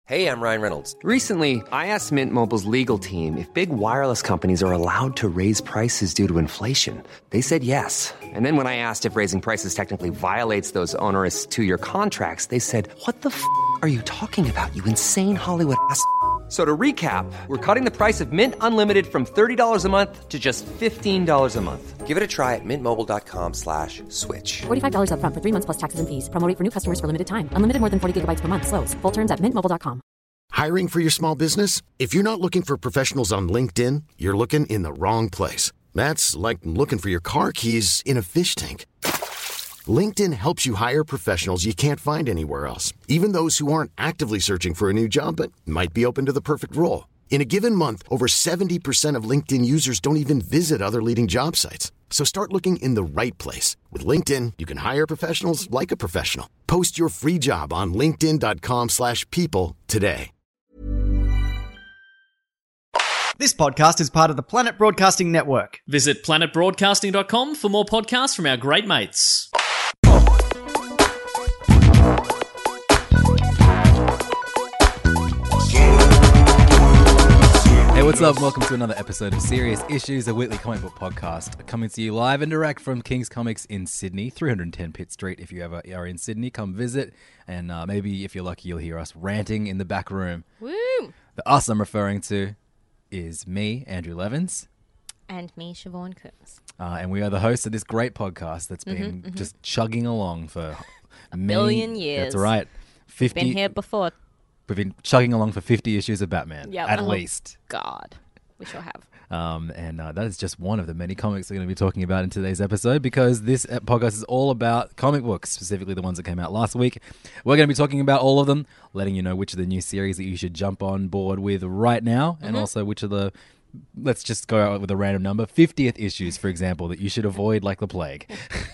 Hey, I'm Ryan Reynolds. Recently, I asked Mint Mobile's legal team if big wireless companies are allowed to raise prices due to inflation. They said yes. And then when I asked if raising prices technically violates those onerous two-year contracts, they said, "What the f*** are you talking about, you insane Hollywood ass?" So to recap, we're cutting the price of Mint Unlimited from $30 a month to just $15 a month. Give it a try at mintmobile.com/switch. $45 up front for 3 months plus taxes and fees. Promo rate for new customers for limited time. Unlimited more than 40 gigabytes per month. Slows full terms at mintmobile.com. Hiring for your small business? If you're not looking for professionals on LinkedIn, you're looking in the wrong place. That's like looking for your car keys in a fish tank. LinkedIn helps you hire professionals you can't find anywhere else, even those who aren't actively searching for a new job but might be open to the perfect role. In a given month, over 70% of LinkedIn users don't even visit other leading job sites. So start looking in the right place. With LinkedIn, you can hire professionals like a professional. Post your free job on linkedin.com/people today. This podcast is part of the Planet Broadcasting Network. Visit planetbroadcasting.com for more podcasts from our great mates. Hey, what's up? Welcome to another episode of Serious Issues, a weekly comic book podcast coming to you live and direct from King's Comics in Sydney, 310 Pitt Street. If you ever are in Sydney, come visit, and maybe if you're lucky, you'll hear us ranting in the back room. Woo! The us I'm referring to is me, Andrew Levins. And me, Siobhan Coombs. And we are the hosts of this great podcast that's been just chugging along for a billion years. That's right. 50. Been here before. We've been chugging along for 50 issues of Batman, at least. God, we sure have. And that is just one of the many comics we're going to be talking about in today's episode, because this podcast is all about comic books, specifically the ones that came out last week. We're going to be talking about all of them, letting you know which of the new series that you should jump on board with right now, and also which of the, let's just go out with a random number, 50th issues, for example, that you should avoid like the plague.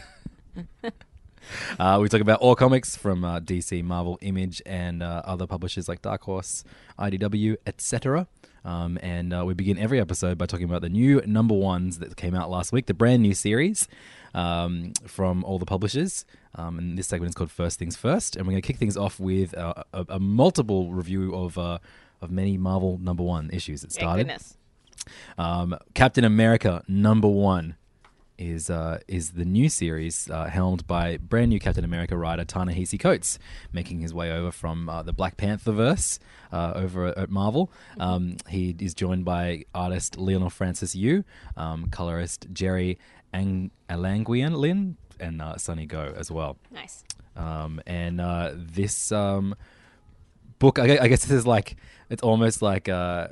We talk about all comics from DC, Marvel, Image, and other publishers like Dark Horse, IDW, etc. And we begin every episode by talking about the new number ones that came out last week, the brand new series from all the publishers. And this segment is called First Things First. And we're going to kick things off with a multiple review of many Marvel number one issues that started. Thank goodness. Captain America number one is the new series helmed by brand new Captain America writer Ta-Nehisi Coates, making his way over from the Black Panther verse over at Marvel. He is joined by artist Lionel Francis Yu, colorist Jerry Alanguian Lin, and Sonny Go as well. Nice. And this book, I guess this is like, it's almost like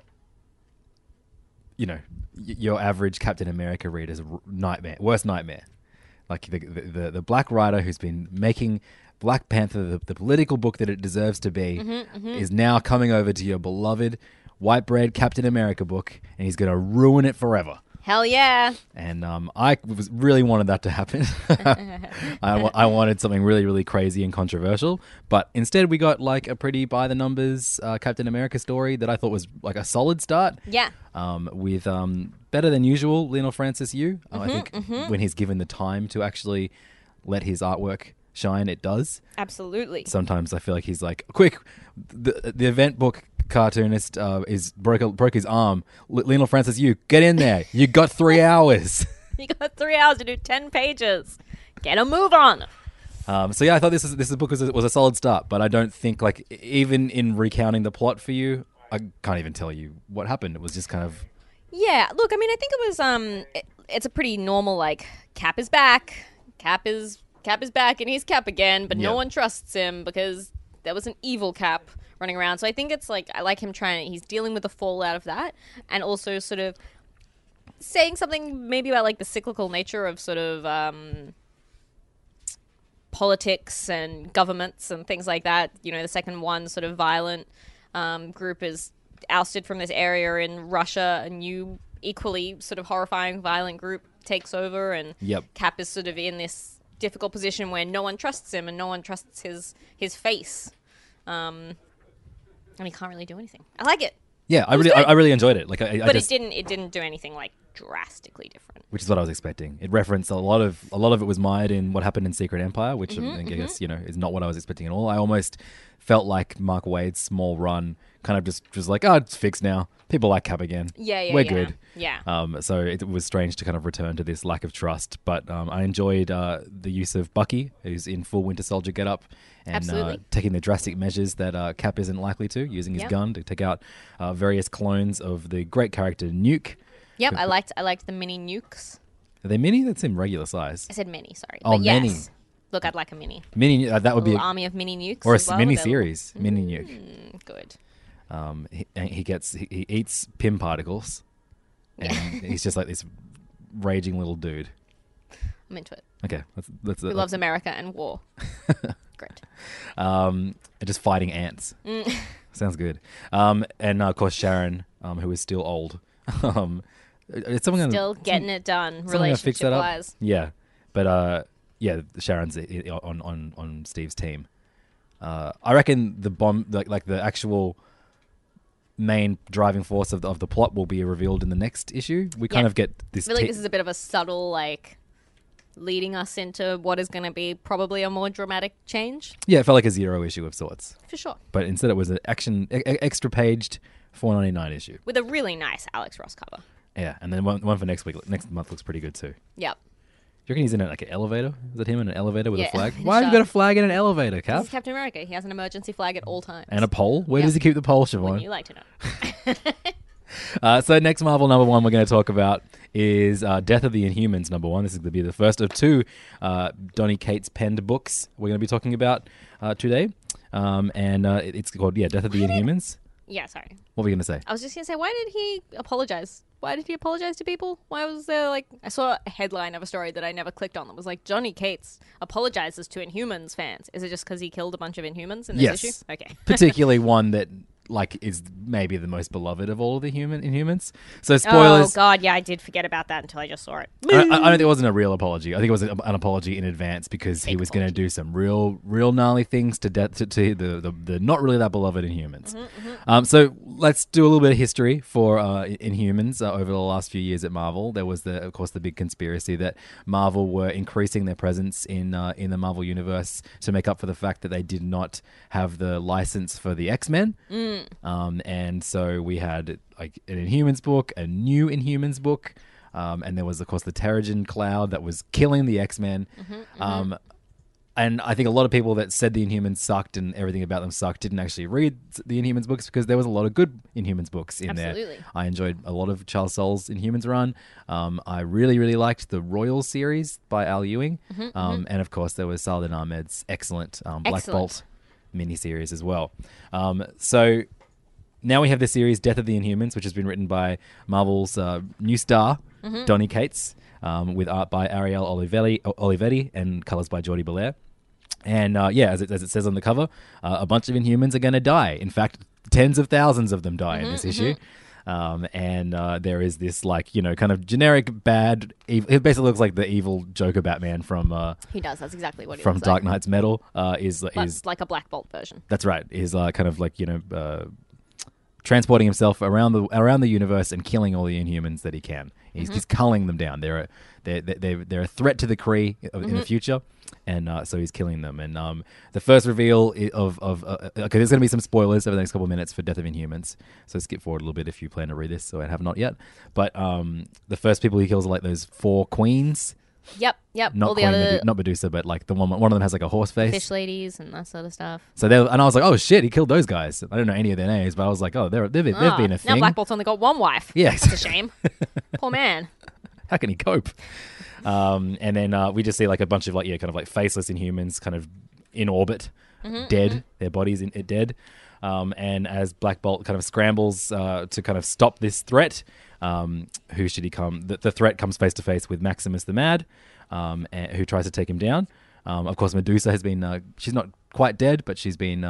your average Captain America reader's worst nightmare. Like the black writer who's been making Black Panther the political book that it deserves to be is now coming over to your beloved white bread Captain America book, and he's going to ruin it forever. Hell yeah. And I really wanted that to happen. I wanted something really, really crazy and controversial. But instead we got like a pretty by-the-numbers Captain America story that I thought was like a solid start. Yeah. With better than usual Lionel Francis Yu. I think when he's given the time to actually let his artwork shine, it does. Absolutely. Sometimes I feel like he's like, quick, the event book cartoonist broke his arm. Lionel Francis Yu, get in there. You got 3 hours. You got 3 hours to do 10 pages. Get a move on. So yeah, I thought this book was a solid start, but I don't think, like, even in recounting the plot for you, I can't even tell you what happened. It was just kind of... Yeah, look, I mean, I think it was it's a pretty normal, like, Cap is back. Cap is back, and he's Cap again, but no one trusts him because there was an evil Cap running around. So I think it's like, I like him he's dealing with the fallout of that, and also sort of saying something maybe about like the cyclical nature of sort of politics and governments and things like that. You know, the second one sort of violent group is ousted from this area in Russia, a new equally sort of horrifying violent group takes over, and Cap is sort of in this difficult position where no one trusts him and no one trusts his face. And he can't really do anything. I like it. Yeah, I really enjoyed it. Like, it didn't do anything like drastically different. Which is what I was expecting. It referenced a lot of it was mired in what happened in Secret Empire, which I guess is not what I was expecting at all. I almost felt like Mark Waid's small run kind of just was like, oh, it's fixed now. People like Cap again. We're good. Yeah. So it was strange to kind of return to this lack of trust, but I enjoyed the use of Bucky, who's in full Winter Soldier getup, and taking the drastic measures that Cap isn't likely to, using his gun to take out various clones of the great character Nuke. Yep, I liked the mini nukes. Are they mini? That's in regular size. I said mini, sorry. Oh, but yes. mini. Look, I'd like a mini. Mini, that would be Little army of mini nukes. or a as well, mini available. series, mini nuke. Good. He eats Pym particles, and he's just like this raging little dude. I'm into it. Okay, that's Who loves America and war. Great. and just fighting ants. Sounds good. And of course Sharon, who is still old. It's someone gonna, Still getting it done, someone gonna fix that up? relationship-wise. Yeah, but Sharon's on Steve's team. I reckon the bomb, like the actual main driving force of the plot, will be revealed in the next issue. We kind of get this. I feel like this is a bit of a subtle, leading us into what is going to be probably a more dramatic change. Yeah, it felt like a zero issue of sorts. For sure. But instead, it was an extra paged $4.99 issue. With a really nice Alex Ross cover. Yeah, and then one for next week. Next month looks pretty good too. Yep. You reckon he's in an elevator? Is it him in an elevator with a Yeah, flag? in a Why have you shark. got a flag in an elevator, Cap? He's Captain America. He has an emergency flag at all times. And a pole? Where Yep. does he keep the pole, Siobhan? Wouldn't you like to know? So next Marvel number one we're going to talk about is Death of the Inhumans number one. This is going to be the first of two Donny Cates penned books we're going to be talking about today. It's called, Death of the Inhumans. Yeah, sorry. What were you going to say? I was just going to say, why did he apologize? Why did he apologize to people? Why was there, I saw a headline of a story that I never clicked on that was like, Johnny Cates apologizes to Inhumans fans. Is it just because he killed a bunch of Inhumans in this Yes. issue? Okay. Particularly one that is maybe the most beloved of all of the Inhumans. So spoilers. Oh, God, yeah, I did forget about that until I just saw it. I don't think it wasn't a real apology. I think it was an apology in advance because he was going to do some real gnarly things to the not really that beloved Inhumans. So let's do a little bit of history for Inhumans over the last few years at Marvel. There was of course the big conspiracy that Marvel were increasing their presence in the Marvel universe to make up for the fact that they did not have the license for the X-Men. And so we had an Inhumans book, a new Inhumans book, and there was of course the Terrigen Cloud that was killing the X-Men. And I think a lot of people that said the Inhumans sucked and everything about them sucked didn't actually read the Inhumans books because there was a lot of good Inhumans books in there. I enjoyed a lot of Charles Soule's Inhumans run. I really, really liked the Royal series by Al Ewing. And of course there was Saladin Ahmed's excellent Black Bolt miniseries as well. So now we have the series Death of the Inhumans, which has been written by Marvel's new star, Donny Cates, with art by Ariel Olivetti and colours by Jordi Belair. And as it says on the cover, a bunch of Inhumans are going to die. In fact, tens of thousands of them die in this issue. And there is this kind of generic bad. It basically looks like the evil Joker Batman from. He does. That's exactly what he from looks Dark like. Knight's Metal. Is like a Black Bolt version. That's right. Is kind of transporting himself around the universe and killing all the Inhumans that he can. He's just culling them down. They're a threat to the Kree in the future, and so he's killing them. And the first reveal of okay, there's going to be some spoilers over the next couple of minutes for Death of Inhumans. So skip forward a little bit if you plan to read this. So I have not yet. But the first people he kills are like those 4 queens. Yep. Not all the other not Medusa, but like one of them has like a horse face. fish ladies and that sort of stuff. So and I was like, oh shit, he killed those guys. I don't know any of their names, but I was like, oh, they've been a thing. Now Black Bolt's only got one wife. Yeah, That's a shame. Poor man. How can he cope? And then we just see like a bunch of kind of faceless Inhumans kind of in orbit, dead. Their bodies dead. And as Black Bolt kind of scrambles to kind of stop this threat, who should he come? The threat comes face to face with Maximus the Mad, who tries to take him down. Of course, Medusa has been she's not quite dead, but she's been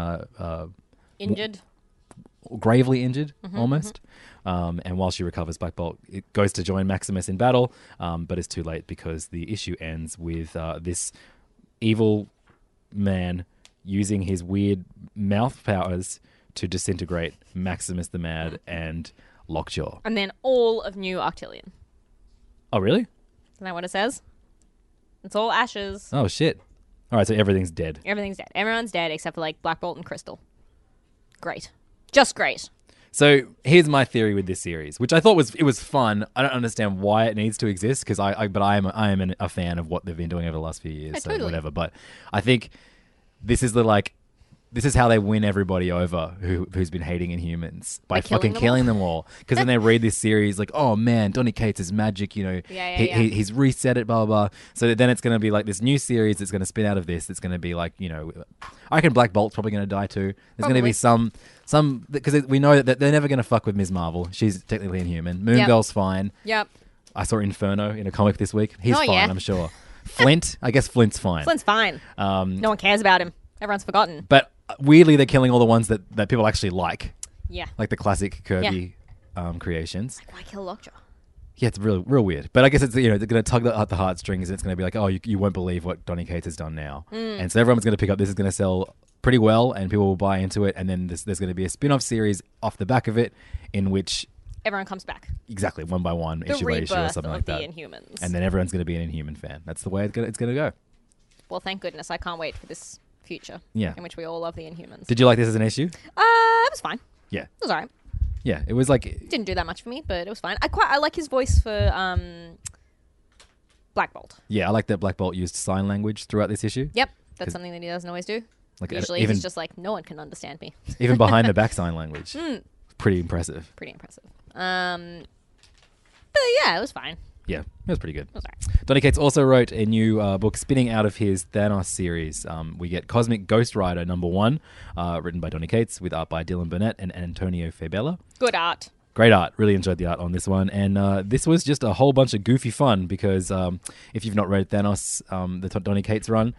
Injured. Gravely injured, almost. And while she recovers, Black Bolt goes to join Maximus in battle, but it's too late because the issue ends with this evil man using his weird mouth powers to disintegrate Maximus the Mad and Lockjaw. And then all of New Octillion. Oh, really? Isn't that what it says? It's all ashes. Oh, shit. All right, so everything's dead. Everything's dead. Everyone's dead except for like Black Bolt and Crystal. Great. Just great. So here's my theory with this series, which I thought was fun. I don't understand why it needs to exist because I am a fan of what they've been doing over the last few years. Yeah, so totally. whatever. But I think this is this is how they win everybody over who's been hating Inhumans by killing fucking them killing them all. Because then they read this series like, oh man, Donny Cates is magic. You know, he's reset it, blah blah blah. So then it's going to be like this new series that's going to spin out of this. It's going to be like, you know, I reckon Black Bolt's probably going to die too. There's going to be some because we know that they're never going to fuck with Ms. Marvel. She's technically Inhuman. Moon Girl's fine. Yep. I saw Inferno in a comic this week. He's Oh, fine, yeah. I'm sure. Flint, I guess Flint's fine. Flint's fine. No one cares about him. Everyone's forgotten. But weirdly, they're killing all the ones that people actually like. Yeah. Like the classic Kirby creations. Why kill Lockjaw? Yeah, it's real weird. But I guess it's, you know, they're going to tug at the heartstrings and it's going to be like, oh, you won't believe what Donny Cates has done now. And so everyone's going to pick up, this is going to sell pretty well and people will buy into it. And then there's going to be a spin-off series off the back of it in which... Everyone comes back. Exactly, one by one, The issue by issue or rebirth something of like the that. Inhumans. And then everyone's going to be an Inhuman fan. That's the way it's going to go. Well, thank goodness. I can't wait for this future. Yeah. In which we all love the Inhumans. Did you like this as an issue? It was fine. Yeah. It was alright. Yeah, it was like... Didn't do that much for me, but it was fine. I like his voice for Black Bolt. Yeah, I like that Black Bolt used sign language throughout this issue. Yep. That's something that he doesn't always do. Like, Usually even- he's just like, no one can understand me. Even behind the back sign language. Pretty impressive. Pretty impressive. But yeah, it was fine. Yeah, it was pretty good. It was alright. Donny Cates also wrote a new book spinning out of his Thanos series. We get Cosmic Ghost Rider #1, written by Donny Cates with art by Dylan Burnett and Antonio Fabela. Good art. Great art. Really enjoyed the art on this one. And this was just a whole bunch of goofy fun because if you've not read Thanos, the Donny Cates run,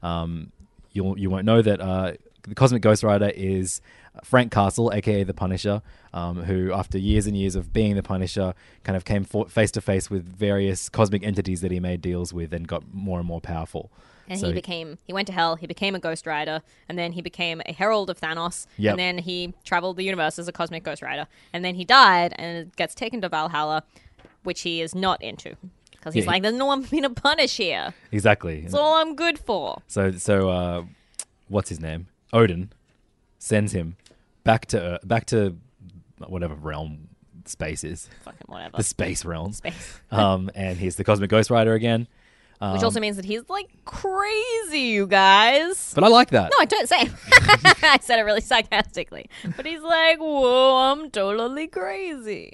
you won't know that the Cosmic Ghost Rider is Frank Castle, aka the Punisher, who after years and years of being the Punisher kind of came face to face with various cosmic entities that he made deals with and got more and more powerful. And So he went to hell, he became a Ghost Rider, and then he became a Herald of Thanos, Yep. and then he traveled the universe as a Cosmic Ghost Rider, and then he died and gets taken to Valhalla, which he is not into. Because he's Yeah. like, there's no one for me to punish here. Exactly. That's all I'm good for. So what's his name? Odin sends him back to whatever realm space is. Fucking whatever. The space realm. Space. And he's the Cosmic Ghost Rider again. Which also means that he's like crazy, you guys. But I like that. No, I don't say. I said it really sarcastically. But he's like, whoa, I'm totally crazy.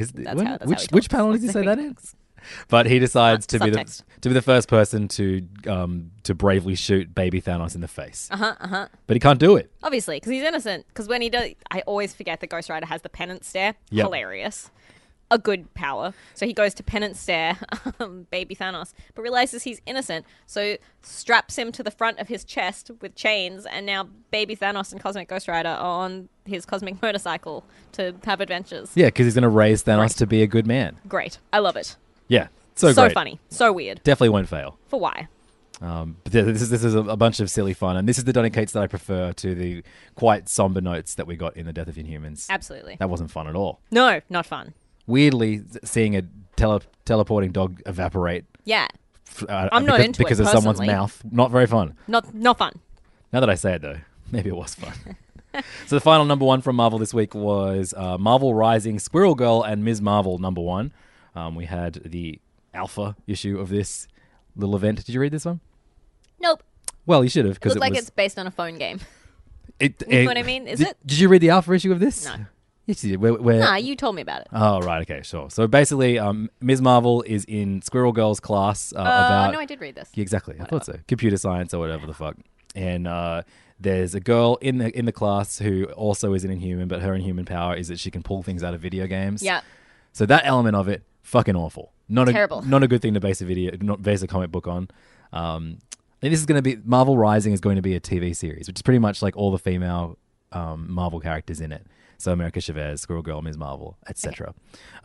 Which panel did you say that in? But he decides to be Subtext. the first person to bravely shoot baby Thanos in the face. But he can't do it. Obviously, because he's innocent. Because when he does, I always forget that Ghost Rider has the penance stare. Yep. Hilarious. A good power. So he goes to penance stare baby Thanos, but realizes he's innocent. So straps him to the front of his chest with chains, and now baby Thanos and Cosmic Ghost Rider are on his cosmic motorcycle to have adventures. Yeah, because he's going to raise Thanos Right. to be a good man. Great. I love it. Yeah, so So great. funny. So weird. Definitely won't fail. For why? But this is a bunch of silly fun, and this is the Donny Cates that I prefer to the quite somber notes that we got in the Death of Inhumans. Absolutely. That wasn't fun at all. No, not fun. Weirdly, seeing a teleporting dog evaporate. Yeah. I'm not into it, because of someone's personally. mouth. Not very fun. Not fun. Now that I say it, though, maybe it was fun. So the final #1 from Marvel this week was Marvel Rising, Squirrel Girl, and Ms. Marvel #1. We had the alpha issue of this little event. Did you read this one? Nope. Well, you should have. It Because looks like it's based on a phone game. You know what I mean? Is it? Did you read the alpha issue of this? No. Yes, you did. Where, Nah, you told me about it. Oh, right. Okay, sure. So basically, Ms. Marvel is in Squirrel Girl's class about... No, I did read this. Yeah, exactly. I thought so. Computer science or whatever the fuck. And there's a girl in the class who also is an Inhuman, but her Inhuman power is that she can pull things out of video games. Yeah. So that element of it, fucking awful. Terrible. Not a good thing to base a comic book on. And this is going to be... Marvel Rising is going to be a TV series, which is pretty much like all the female Marvel characters in it. So America Chavez, Squirrel Girl, Ms. Marvel, etc.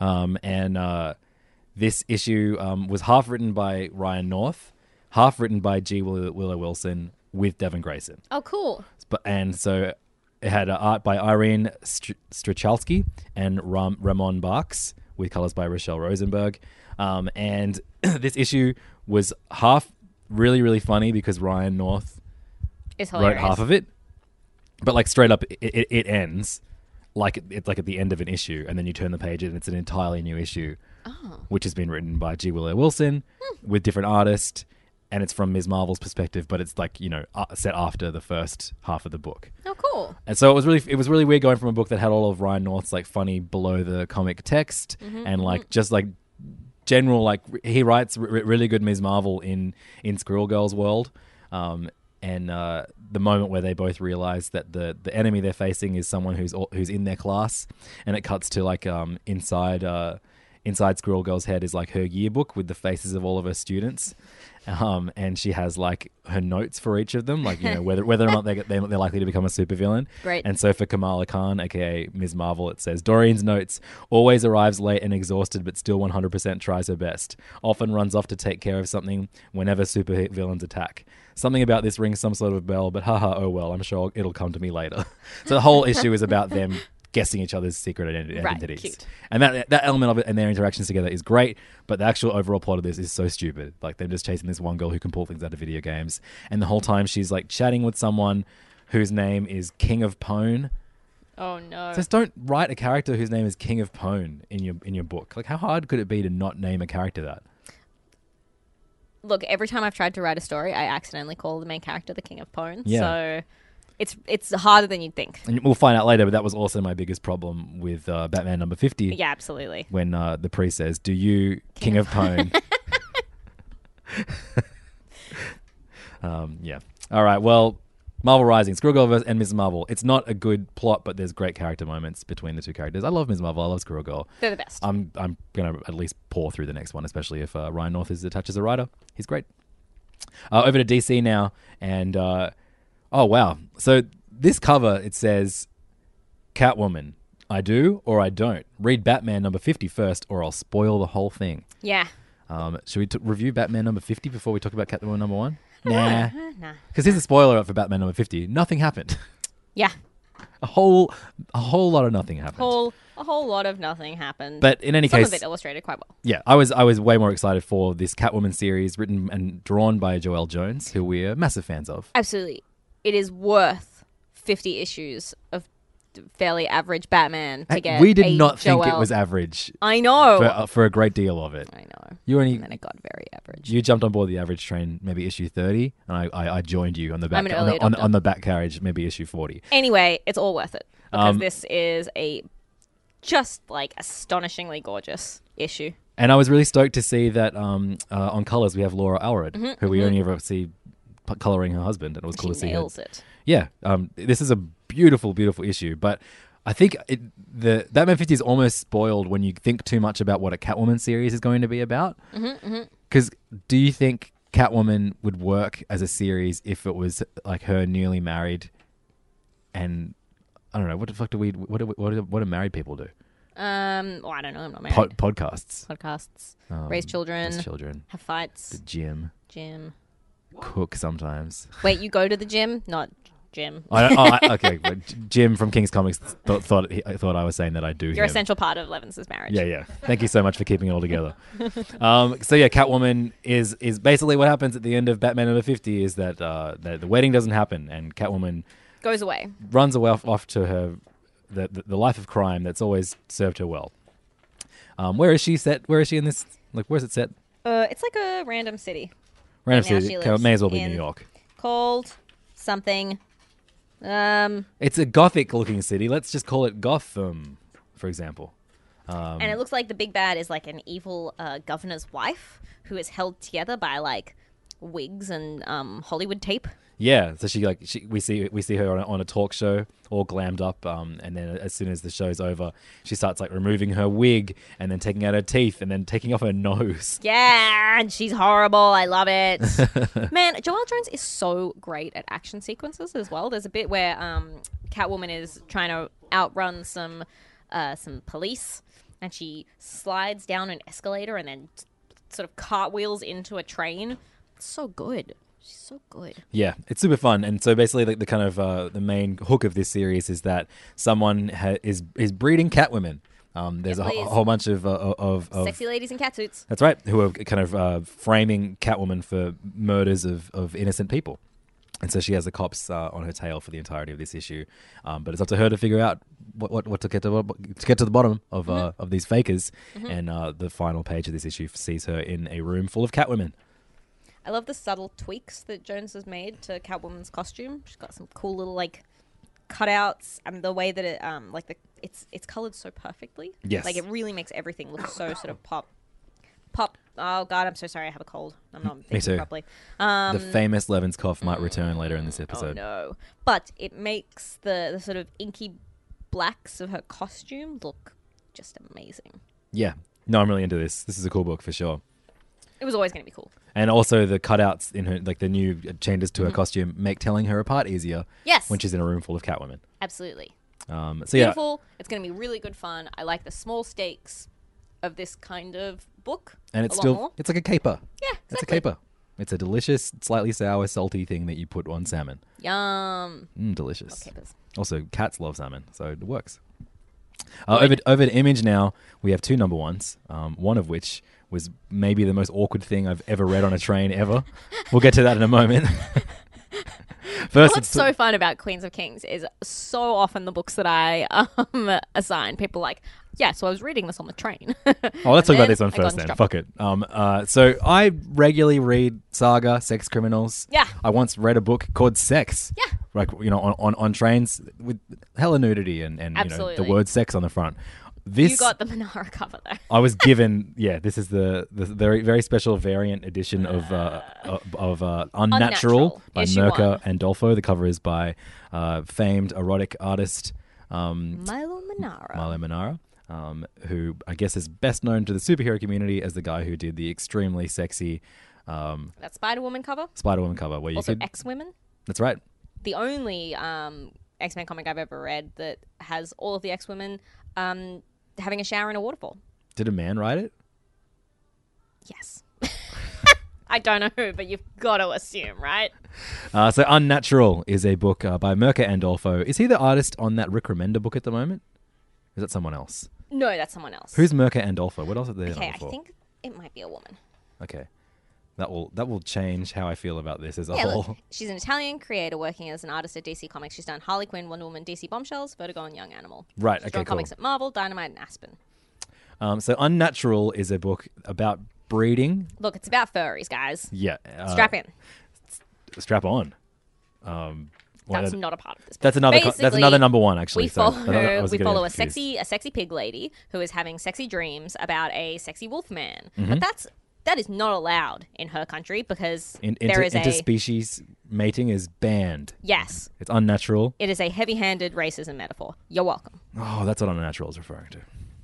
This issue was half written by Ryan North, half written by G. Willow Wilson with Devin Grayson. Oh, cool. And so it had art by Irene Strachalski and Ramon Barks with colors by Rochelle Rosenberg. And this issue was half really, really funny because Ryan North It's wrote hilarious. half of it. But like straight up, it ends like it's like at the end of an issue, and then you turn the page and it's an entirely new issue, which has been written by G. Willow Wilson with different artists, and it's from Ms. Marvel's perspective, but it's like, you know, set after the first half of the book. Oh, cool. And so it was really weird going from a book that had all of Ryan North's like funny below the comic text and like just like general, like he writes really good Ms. Marvel in Squirrel Girl's world. And the moment where they both realize that the enemy they're facing is someone who's in their class, and it cuts to like inside Squirrel Girl's head is like her yearbook with the faces of all of her students, and she has like her notes for each of them, like, you know, whether or not they're likely to become a supervillain. Great. And so for Kamala Khan, aka Ms. Marvel, it says Doreen's notes: always arrives late and exhausted, but still 100% tries her best. Often runs off to take care of something whenever supervillains attack. Something about this rings some sort of bell, but haha, oh well, I'm sure it'll come to me later. So the whole issue is about them guessing each other's secret identities. Cute. And that element of it and their interactions together is great, but the actual overall plot of this is so stupid. Like, they're just chasing this one girl who can pull things out of video games, and the whole time she's like chatting with someone whose name is King of Pwn. Oh, no. Just don't write a character whose name is King of Pwn in your book. Like, how hard could it be to not name a character that? Look, every time I've tried to write a story, I accidentally call the main character the King of Pwn. Yeah. So it's harder than you'd think. And we'll find out later, but that was also my biggest problem with Batman number 50. Yeah, absolutely. When the priest says, "Do you, King of Pwn?" Yeah. All right. Well, Marvel Rising, Squirrel Girl and Ms. Marvel. It's not a good plot, but there's great character moments between the two characters. I love Ms. Marvel. I love Squirrel Girl. They're the best. I'm gonna at least pour through the next one, especially if Ryan North is attached as a writer. He's great. Over to DC now, and oh wow! So this cover, it says, "Catwoman, I do or I don't. Read Batman number 50 first, or I'll spoil the whole thing." Yeah. Should we review Batman number 50 before we talk about Catwoman number 1? Nah. Nah. Because here's a spoiler up for Batman number 50. Nothing happened. Yeah. A whole lot of nothing happened. A whole lot of nothing happened. But in any Some case, of it illustrated quite well. yeah, I was way more excited for this Catwoman series written and drawn by Joelle Jones, who we're massive fans of. Absolutely. It is worth 50 issues of fairly average Batman to get We did a not think it Joelle. was average I know. for a great deal of it. I know. And then it got very average. You jumped on board the average train, maybe issue 30, and I joined you on the back I'm an early on the back carriage, maybe issue 40. Anyway, it's all worth it because this is a just like astonishingly gorgeous issue. And I was really stoked to see that on colors we have Laura Alred, who we only ever see coloring her husband, and it was cool to see her. She nails it. Yeah, this is a beautiful, beautiful issue, but I think the Batman 50 is almost spoiled when you think too much about what a Catwoman series is going to be about. Because do you think Catwoman would work as a series if it was like her newly married, and I don't know, what the fuck what do married people do? Well, I don't know. I'm not married. Podcasts, Raise children. Have fights. the gym, cook sometimes. Wait, you go to the gym? Not Jim. Okay, but Jim from King's Comics thought I was saying that I do. You're him. an essential part of Levin's marriage. Yeah. Thank you so much for keeping it all together. So yeah, Catwoman is basically what happens at the end of Batman number 50 is that the wedding doesn't happen, and Catwoman Goes away. runs away off to her the life of crime that's always served her well. Where is she set? Where is she in this? Like, where's it set? It's like a random city. Random Right now city. she Okay, lives may as well be in- New York. Called something. It's a gothic-looking city. Let's just call it Gotham, for example. And it looks like the big bad is like an evil governor's wife who is held together by like wigs and Hollywood tape. Yeah, so we see her on a talk show, all glammed up, and then as soon as the show's over, she starts like removing her wig and then taking out her teeth and then taking off her nose. Yeah, and she's horrible. I love it. Man, Joelle Jones is so great at action sequences as well. There's a bit where Catwoman is trying to outrun some police, and she slides down an escalator and then sort of cartwheels into a train. It's so good. She's so good. Yeah, it's super fun. And so basically the kind of the main hook of this series is that someone is breeding Catwomen. There's Yes, a please. whole bunch of Sexy ladies in catsuits. That's right, who are kind of framing Catwoman for murders of innocent people. And so she has the cops on her tail for the entirety of this issue, but it's up to her to figure out what to get to the bottom of these fakers. And the final page of this issue sees her in a room full of Catwomen. I love the subtle tweaks that Jones has made to Catwoman's costume. She's got some cool little like cutouts, and the way that it it's colored so perfectly. Yes. Like it really makes everything look so sort of pop. Oh God, I'm so sorry. I have a cold. I'm not thinking too. properly. The famous Levin's cough might return later in this Oh episode. no! But it makes the sort of inky blacks of her costume look just amazing. Yeah. No, I'm really into this. This is a cool book for sure. It was always going to be cool. And also the cutouts in her, like the new changes to her costume, make telling her apart easier. Yes. When she's in a room full of Catwomen. Absolutely. So Beautiful. It's going to be really good fun. I like the small stakes of this kind of book. And it's a lot still, more. it's like a caper. Yeah, It's a exactly. caper. It's a delicious, slightly sour, salty thing that you put on salmon. Yum. Delicious. Capers. Also, cats love salmon, so it works. Over to Image now, we have two number ones, one of which was maybe the most awkward thing I've ever read on a train ever. We'll get to that in a moment. First, What's so fun about Queens of Kings is so often the books that I assign, people are like, yeah, so I was reading this on the train. Oh, let's talk about then this one I got first then. instructed. Fuck it. So I regularly read Saga, Sex Criminals. Yeah. I once read a book called Sex. Yeah. Like, on trains with hella nudity and the Absolutely. word sex on the front. This You got the Manara cover though. I was given, this is the very, very special variant edition of Unnatural Unnatural, by issue Mirka 1. and Dolfo. The cover is by famed erotic artist Milo Manara. Milo Manara, who I guess is best known to the superhero community as the guy who did the extremely sexy That Spider-Woman cover. Spider-Woman cover. Where you Also could, X-Women. that's right. The only X-Men comic I've ever read that has all of the X-Women having a shower in a waterfall. Did a man write it? Yes. I don't know who, but you've got to assume, right? So Unnatural is a book by Mirka and Dolfo. Is he the artist on that Rick Remender book at the moment? Is that someone else? No, that's someone else. Who's Mirka and Dolfo? What else are they Okay, on I for? think it might be a woman. Okay. That will change how I feel about this as a Yeah, whole. look, she's an Italian creator working as an artist at DC Comics. She's done Harley Quinn, Wonder Woman, DC Bombshells, Vertigo, and Young Animal. Right, She's okay, drawn cool. comics at Marvel, Dynamite, and Aspen. So Unnatural is a book about breeding. Look, it's about furries, guys. Yeah. Strap in. Strap on. That's not a part of this. That's another. That's Basically, another number one, actually. We so follow, I was we getting follow a confused. sexy pig lady who is having sexy dreams about a sexy wolf man. Mm-hmm. But that is not allowed in her country because there is Interspecies mating is banned. yes, It's unnatural. it is a heavy-handed racism metaphor. You're welcome. Oh, that's what unnatural is referring to.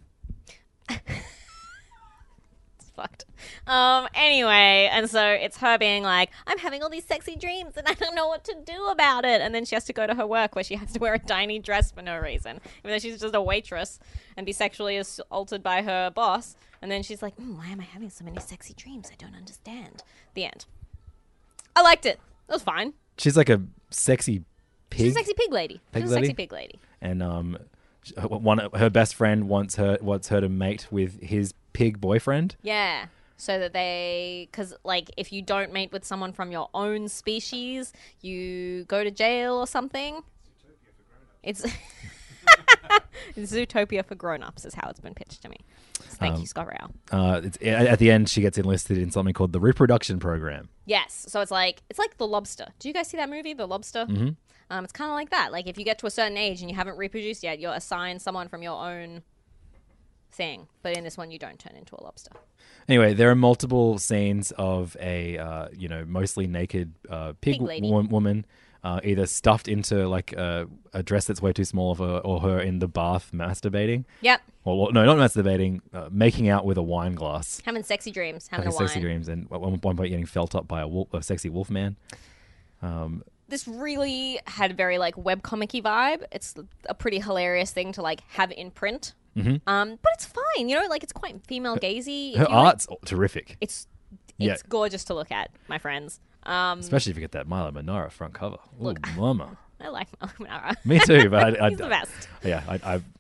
It's fucked. Anyway, and so it's her being like, I'm having all these sexy dreams and I don't know what to do about it. And then she has to go to her work where she has to wear a tiny dress for no reason, even though she's just a waitress, and be sexually assaulted by her boss. And then she's like, why am I having so many sexy dreams? I don't understand. The end. I liked it. It was fine. She's like a sexy pig. She's a sexy pig lady. Pig She's a sexy lady? pig lady. And her best friend wants her to mate with his pig boyfriend. Yeah. So that because like if you don't mate with someone from your own species, you go to jail or something. It's Zootopia for grown-ups is how it's been pitched to me. So thank you, Scott Rao. At the end, she gets enlisted in something called the reproduction program. Yes. So it's like The Lobster. Do you guys see that movie, The Lobster? Mm-hmm. It's kind of like that. Like if you get to a certain age and you haven't reproduced yet, you're assigned someone from your own thing. But in this one, you don't turn into a lobster. Anyway, there are multiple scenes of a mostly naked pig lady. woman, either stuffed into like a dress that's way too small of her, or her in the bath masturbating. Yep. Well, no, not masturbating, making out with a wine glass. Having sexy dreams. Having Having a wine. sexy dreams, and at one point getting felt up by a sexy wolf man. This really had very like webcomic-y vibe. It's a pretty hilarious thing to like have in print. Mm-hmm. But it's fine, like it's quite female gazy. Her art's terrific, It's Yeah. gorgeous to look at, my friends. especially if you get that Milo Manara front cover. Ooh, Look. mama. I like Milo Manara. Me too, but He's the best. Yeah,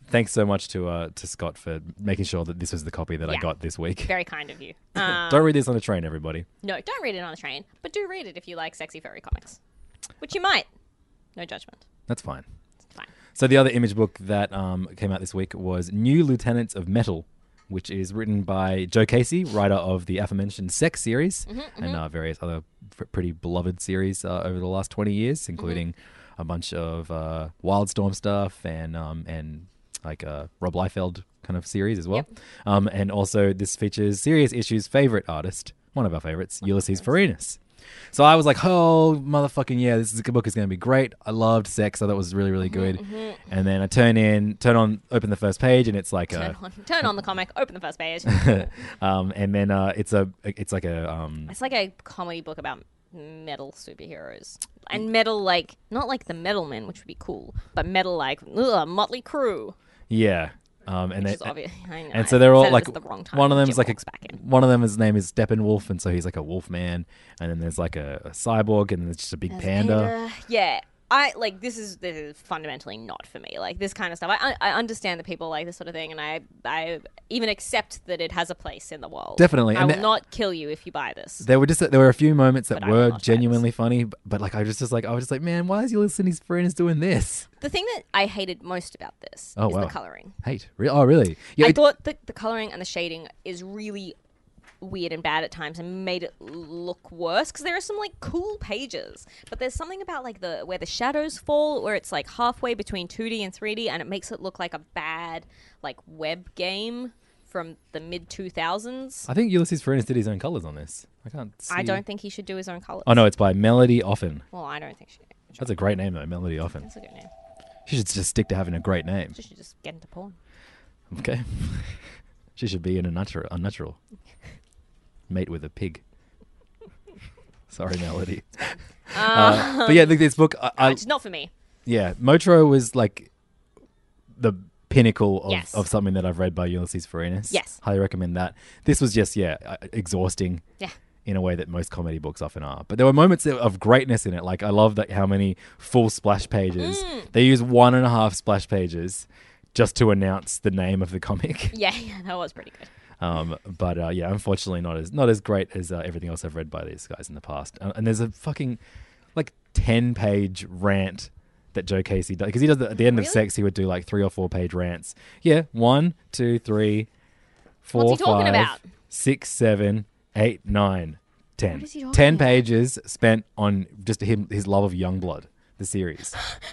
thanks so much to Scott for making sure that this was the copy that I Yeah. got this week. Very kind of you. Don't read this on a train, everybody. No, don't read it on a train, but do read it if you like sexy furry comics, which you might. No judgment. That's fine. It's fine. So the other Image book that came out this week was New Lieutenants of Metal, which is written by Joe Casey, writer of the aforementioned Sex series and various other pretty beloved series over the last 20 years, including a bunch of Wildstorm stuff and like Rob Liefeld kind of series as well. Yep. And also this features Serious Issue's favorite artist, one of our favorites, Ulysses Farinas. So I was like, oh, motherfucking yeah, this book is going to be great. I loved Sex. I thought it was really, really good. And then I open the first page, and it's like Turn on the comic, open the first page. and then it's like a It's like a comedy book about metal superheroes. And metal, like, not like the Metal Men, which would be cool, but metal like, Motley Crue. yeah. And Which they, is obvious. I know, and so I they're all said it like at the wrong time. one of them's Jim like walks back in. one of them his name is Steppenwolf, and so he's like a wolf man, and then there's like a cyborg, and then there's just a big panda. Yeah. I like this is fundamentally not for me. Like this kind of stuff. I understand that people like this sort of thing, and I even accept that it has a place in the world. Definitely. I And will not kill you if you buy this. There were a few moments that But I will were not genuinely funny, but like I was just like, man, why is Ulysses Farinas doing this? The thing that I hated most about this Oh, is wow. the coloring. Oh, really? Yeah. I thought that the coloring and the shading is really weird and bad at times and made it look worse because there are some like cool pages, but there's something about like where the shadows fall, where it's like halfway between 2D and 3D, and it makes it look like a bad like web game from the mid 2000s. I think Ulysses Farinas did his own colors on this. I can't see. I don't think he should do his own colors. Oh no, it's by Melody Offen. Well, I don't think she. That's a great name though, Melody Offen. That's a good name. She should just stick to having a great name. She should just get into porn. Okay. She should be unnatural. Mate with a pig. Sorry, Melody. But yeah, this book, It's not for me. yeah, Motro was like the pinnacle of, Yes. of something that I've read by Ulysses Farinas. Yes. Highly recommend that. This was just, exhausting. Yeah. In a way that most comedy books often are. But there were moments of greatness in it. Like, I love that how many full splash pages. They use 1.5 splash pages just to announce the name of the comic. Yeah, that was pretty good. But unfortunately not as great as everything else I've read by these guys in the past. And there's a fucking like 10-page rant that Joe Casey does, because he does at the end of Really? Sex, he would do like 3 or 4 page rants. Yeah, 1, 2, 3, 4, What's he talking 5, about? 6, 7, 8, 9, 10. What is he talking 10 about? pages spent on just his love of Youngblood, the series,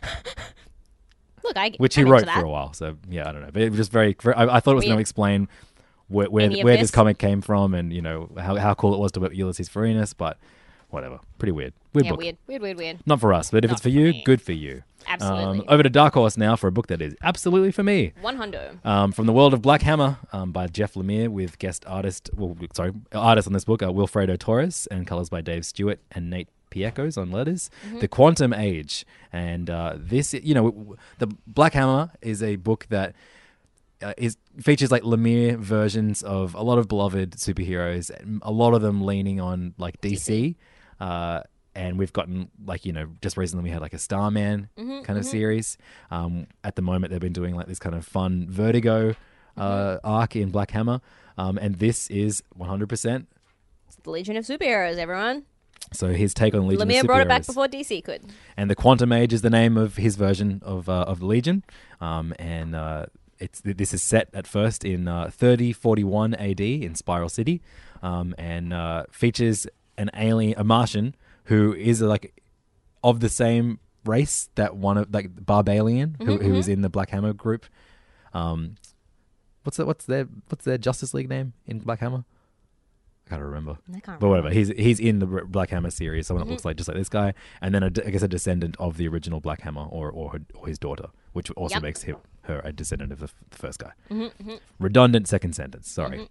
Look, which he I'm wrote into that. for a while. So yeah, I don't know, but it was just very. I thought it was going to Weird. explain where Any of this this? comic came from, and how cool it was to work with Ulysses Farinas, but whatever, pretty weird Yeah, book. weird. Not for us, but if Not it's for for you, me. good for you. Absolutely. Over to Dark Horse now for a book that is absolutely for me. 100. From the World of Black Hammer by Jeff Lemire with artist on this book, Wilfredo Torres, and colors by Dave Stewart and Nate Piekos on letters. The Quantum Age. And this, the Black Hammer is a book that features like Lemire versions of a lot of beloved superheroes, a lot of them leaning on like DC. And we've gotten just recently we had like a Starman kind of series. At the moment they've been doing like this kind of fun Vertigo arc in Black Hammer. And this is 100%. It's the Legion of Superheroes, everyone. So his take on Legion of Lemire brought it back Superheroes. before DC could. And the Quantum Age is the name of his version of the Legion. This is set at first in 3041 AD in Spiral City, and features a Martian who is of the same race that one of Barbalian, who is in the Black Hammer group. What's their Justice League name in Black Hammer? I can't remember. But whatever, he's in the Black Hammer series, someone that looks just like this guy, and then I guess a descendant of the original Black Hammer or his daughter, which also makes her a descendant of the first guy. Redundant second sentence, sorry.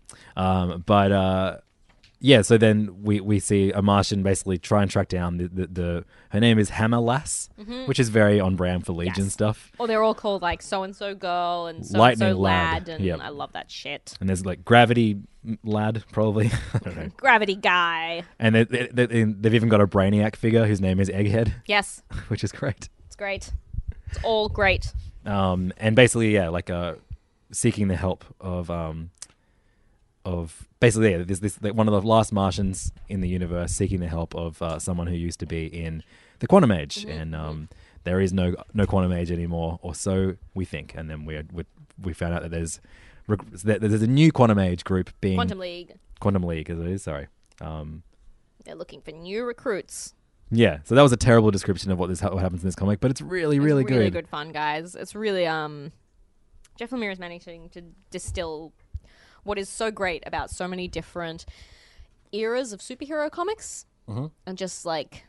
So then we see a Martian basically try and track down her name is Hammer Lass, which is very on brand for Legion stuff. Or they're all called like so-and-so girl and so-and-so Lightning lad, Lad. and Yep. I love that shit. And there's like Gravity Lad, probably. I don't know. Gravity guy. And they've even got a Brainiac figure whose name is Egghead, Yes, which is great. it's great. It's all great. And basically, seeking the help of basically, there's this one of the last Martians in the universe seeking the help of someone who used to be in the quantum age, and there is no quantum age anymore, or so we think. And then we found out that there's a new quantum age group being Quantum League. Quantum League, as it is. Sorry. They're looking for new recruits. Yeah, so that was a terrible description of what happens in this comic, but it's really good. Really good fun, guys. It's really Jeff Lemire is managing to distill what is so great about so many different eras of superhero comics, and just like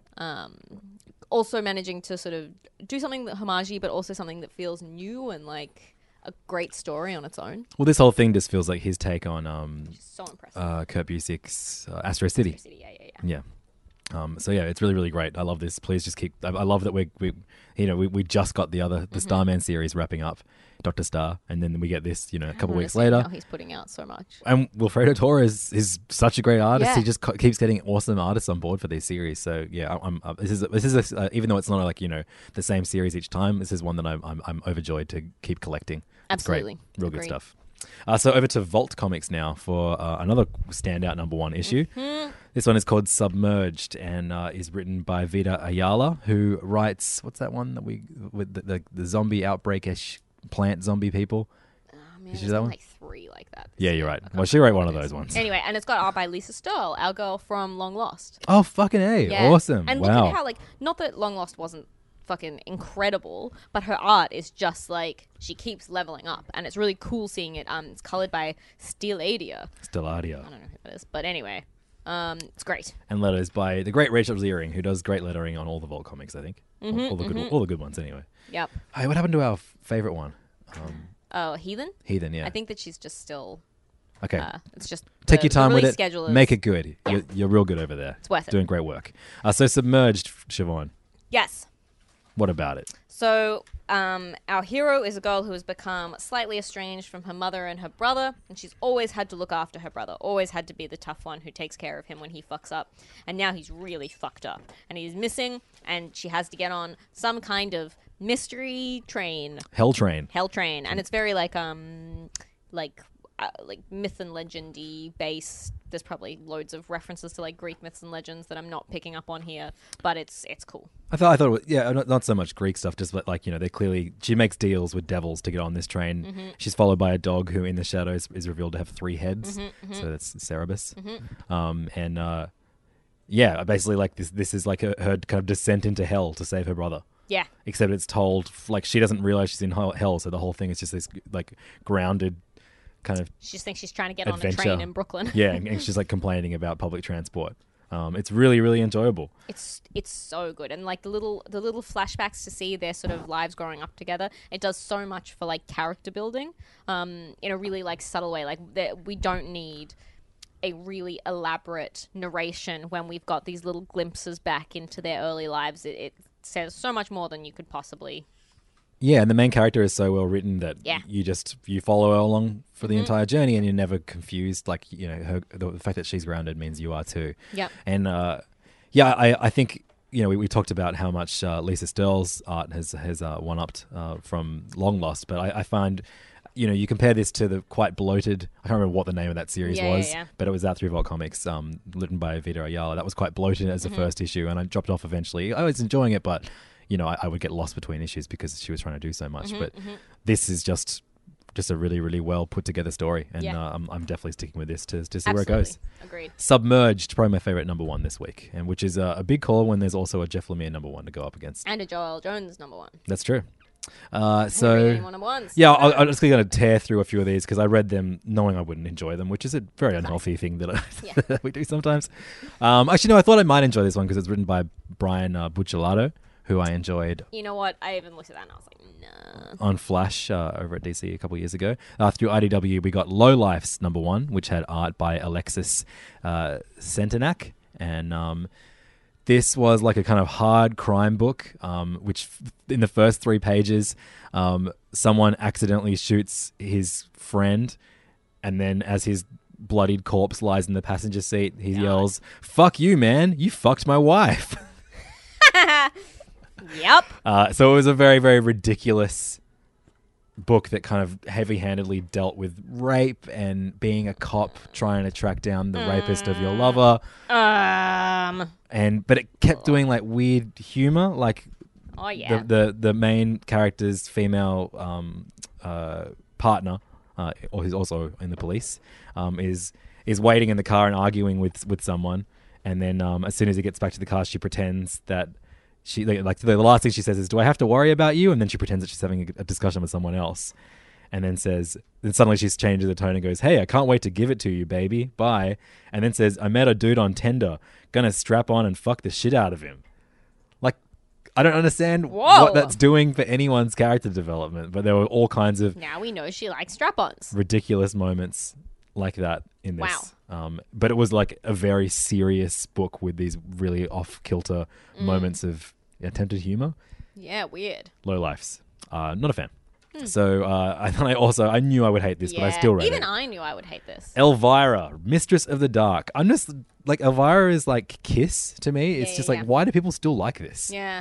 also managing to sort of do something that homage, but also something that feels new and like a great story on its own. Well, this whole thing just feels like his take on So impressive. Kurt Busiek's Astro City. Yeah. So yeah, it's really great. I love this. Please just keep. I love that we just got the Starman series wrapping up, Dr. Star, and then we get this a couple weeks later. He's putting out so much. And Wilfredo Torres is such a great artist. Yeah. He just keeps getting awesome artists on board for these series. So yeah, this is even though it's not like the same series each time. This is one that I'm overjoyed to keep collecting. It's Absolutely, great. Real good stuff. So over to Vault Comics now for another standout #1 issue. This one is called Submerged and is written by Vita Ayala, who writes what's that one that with the zombie outbreak-ish plant zombie people. Man, Did you there's do that one? like 3 like that. Yeah, you're right. Well, she wrote one of those ones. Anyway, and it's got art by Lisa Stirl, our girl from Long Lost. Oh, fucking A. Yeah. Awesome. And wow. look at how not that Long Lost wasn't fucking incredible, but her art is just like she keeps leveling up, and it's really cool seeing it. It's colored by Stelladia. Stelladia. I don't know who that is, but anyway, it's great. And letters by the great Rachel Ziering, who does great lettering on all the Vault comics, I think. All the good ones, anyway. Yep. Hey, what happened to our favorite one? Oh, Heathen. Heathen, yeah. I think that she's just still. Okay. It's just Take your time with it. Schedule Make it good. You're real good over there. It's worth it. Doing great work. So Submerged, Siobhan. Yes. What about it? So, our hero is a girl who has become slightly estranged from her mother and her brother, and she's always had to look after her brother, always had to be the tough one who takes care of him when he fucks up. And now he's really fucked up, and he's missing, and she has to get on some kind of mystery train. Hell Train. And it's very like myth and legend-y based. There's probably loads of references to like Greek myths and legends that I'm not picking up on here, but it's cool. I thought it was, not so much Greek stuff, just like they clearly she makes deals with devils to get on this train. She's followed by a dog who in the shadows is revealed to have 3 heads, so that's Cerberus. Basically like this is like her kind of descent into hell to save her brother. Yeah. Except it's told like she doesn't realize she's in hell, so the whole thing is just this like grounded kind of. She just thinks she's trying to get adventure. on a train in Brooklyn. Yeah, and she's like complaining about public transport. It's really, really enjoyable. It's so good, and like the little flashbacks to see their sort of lives growing up together. It does so much for like character building, in a really like subtle way. Like we don't need a really elaborate narration when we've got these little glimpses back into their early lives. It says so much more than you could possibly. Yeah, and the main character is so well written that Yeah. you follow her along for the entire journey, and you're never confused. Like the fact that she's grounded means you are too. Yeah. And I think we talked about how much Lisa Stirl's art has one-upped from Long Lost, but I find you compare this to the quite bloated. I can't remember what the name of that series was, but it was out through Vault Comics, written by Vita Ayala. That was quite bloated as the first issue, and I dropped off eventually. I was enjoying it, but I would get lost between issues because she was trying to do so much. But this is just a really, really well put together story, and I'm definitely sticking with this to see where it goes. Agreed. Submerged, Probably my favorite #1 this week, and which is a big call when there's also a Jeff Lemire #1 to go up against. And a Joel Jones #1. That's true. Any So more #1s? yeah, I'm just going to tear through a few of these because I read them knowing I wouldn't enjoy them, which is a very unhealthy thing that that we do sometimes. Actually, no, I thought I might enjoy this one because it's written by Brian Buccellato, who I enjoyed. You know what? I even looked at that and I was like, nah. On Flash over at DC a couple of years ago. Through IDW, we got Low Life's #1, which had art by Alexis Centenac. And this was like a kind of hard crime book, which in the first 3 pages, someone accidentally shoots his friend, and then as his bloodied corpse lies in the passenger seat, he yells, "Fuck you, man. You fucked my wife." Yep. So it was a very, very ridiculous book that kind of heavy-handedly dealt with rape and being a cop trying to track down the rapist of your lover. But it kept doing like weird humor, like Oh yeah. the main character's female partner, or who's also in the police, is waiting in the car and arguing with someone, and then as soon as he gets back to the car, she pretends that she like the last thing she says is, "Do I have to worry about you?" And then she pretends that she's having a discussion with someone else, and then suddenly she's changes the tone and goes, "Hey, I can't wait to give it to you, baby. Bye." And then says, "I met a dude on Tinder, gonna strap on and fuck the shit out of him." Like, I don't understand what that's doing for anyone's character development, but there were all kinds of Now we know she likes strap-ons. ridiculous moments like that in this. But it was like a very serious book with these really off-kilter moments of attempted humor. Yeah, weird. Low lifes. Not a fan. So I knew I would hate this, but I still read Even it. I knew I would hate this. Elvira, Mistress of the Dark. I'm just like, Elvira is like Kiss to me. It's just like, why do people still like this? Yeah.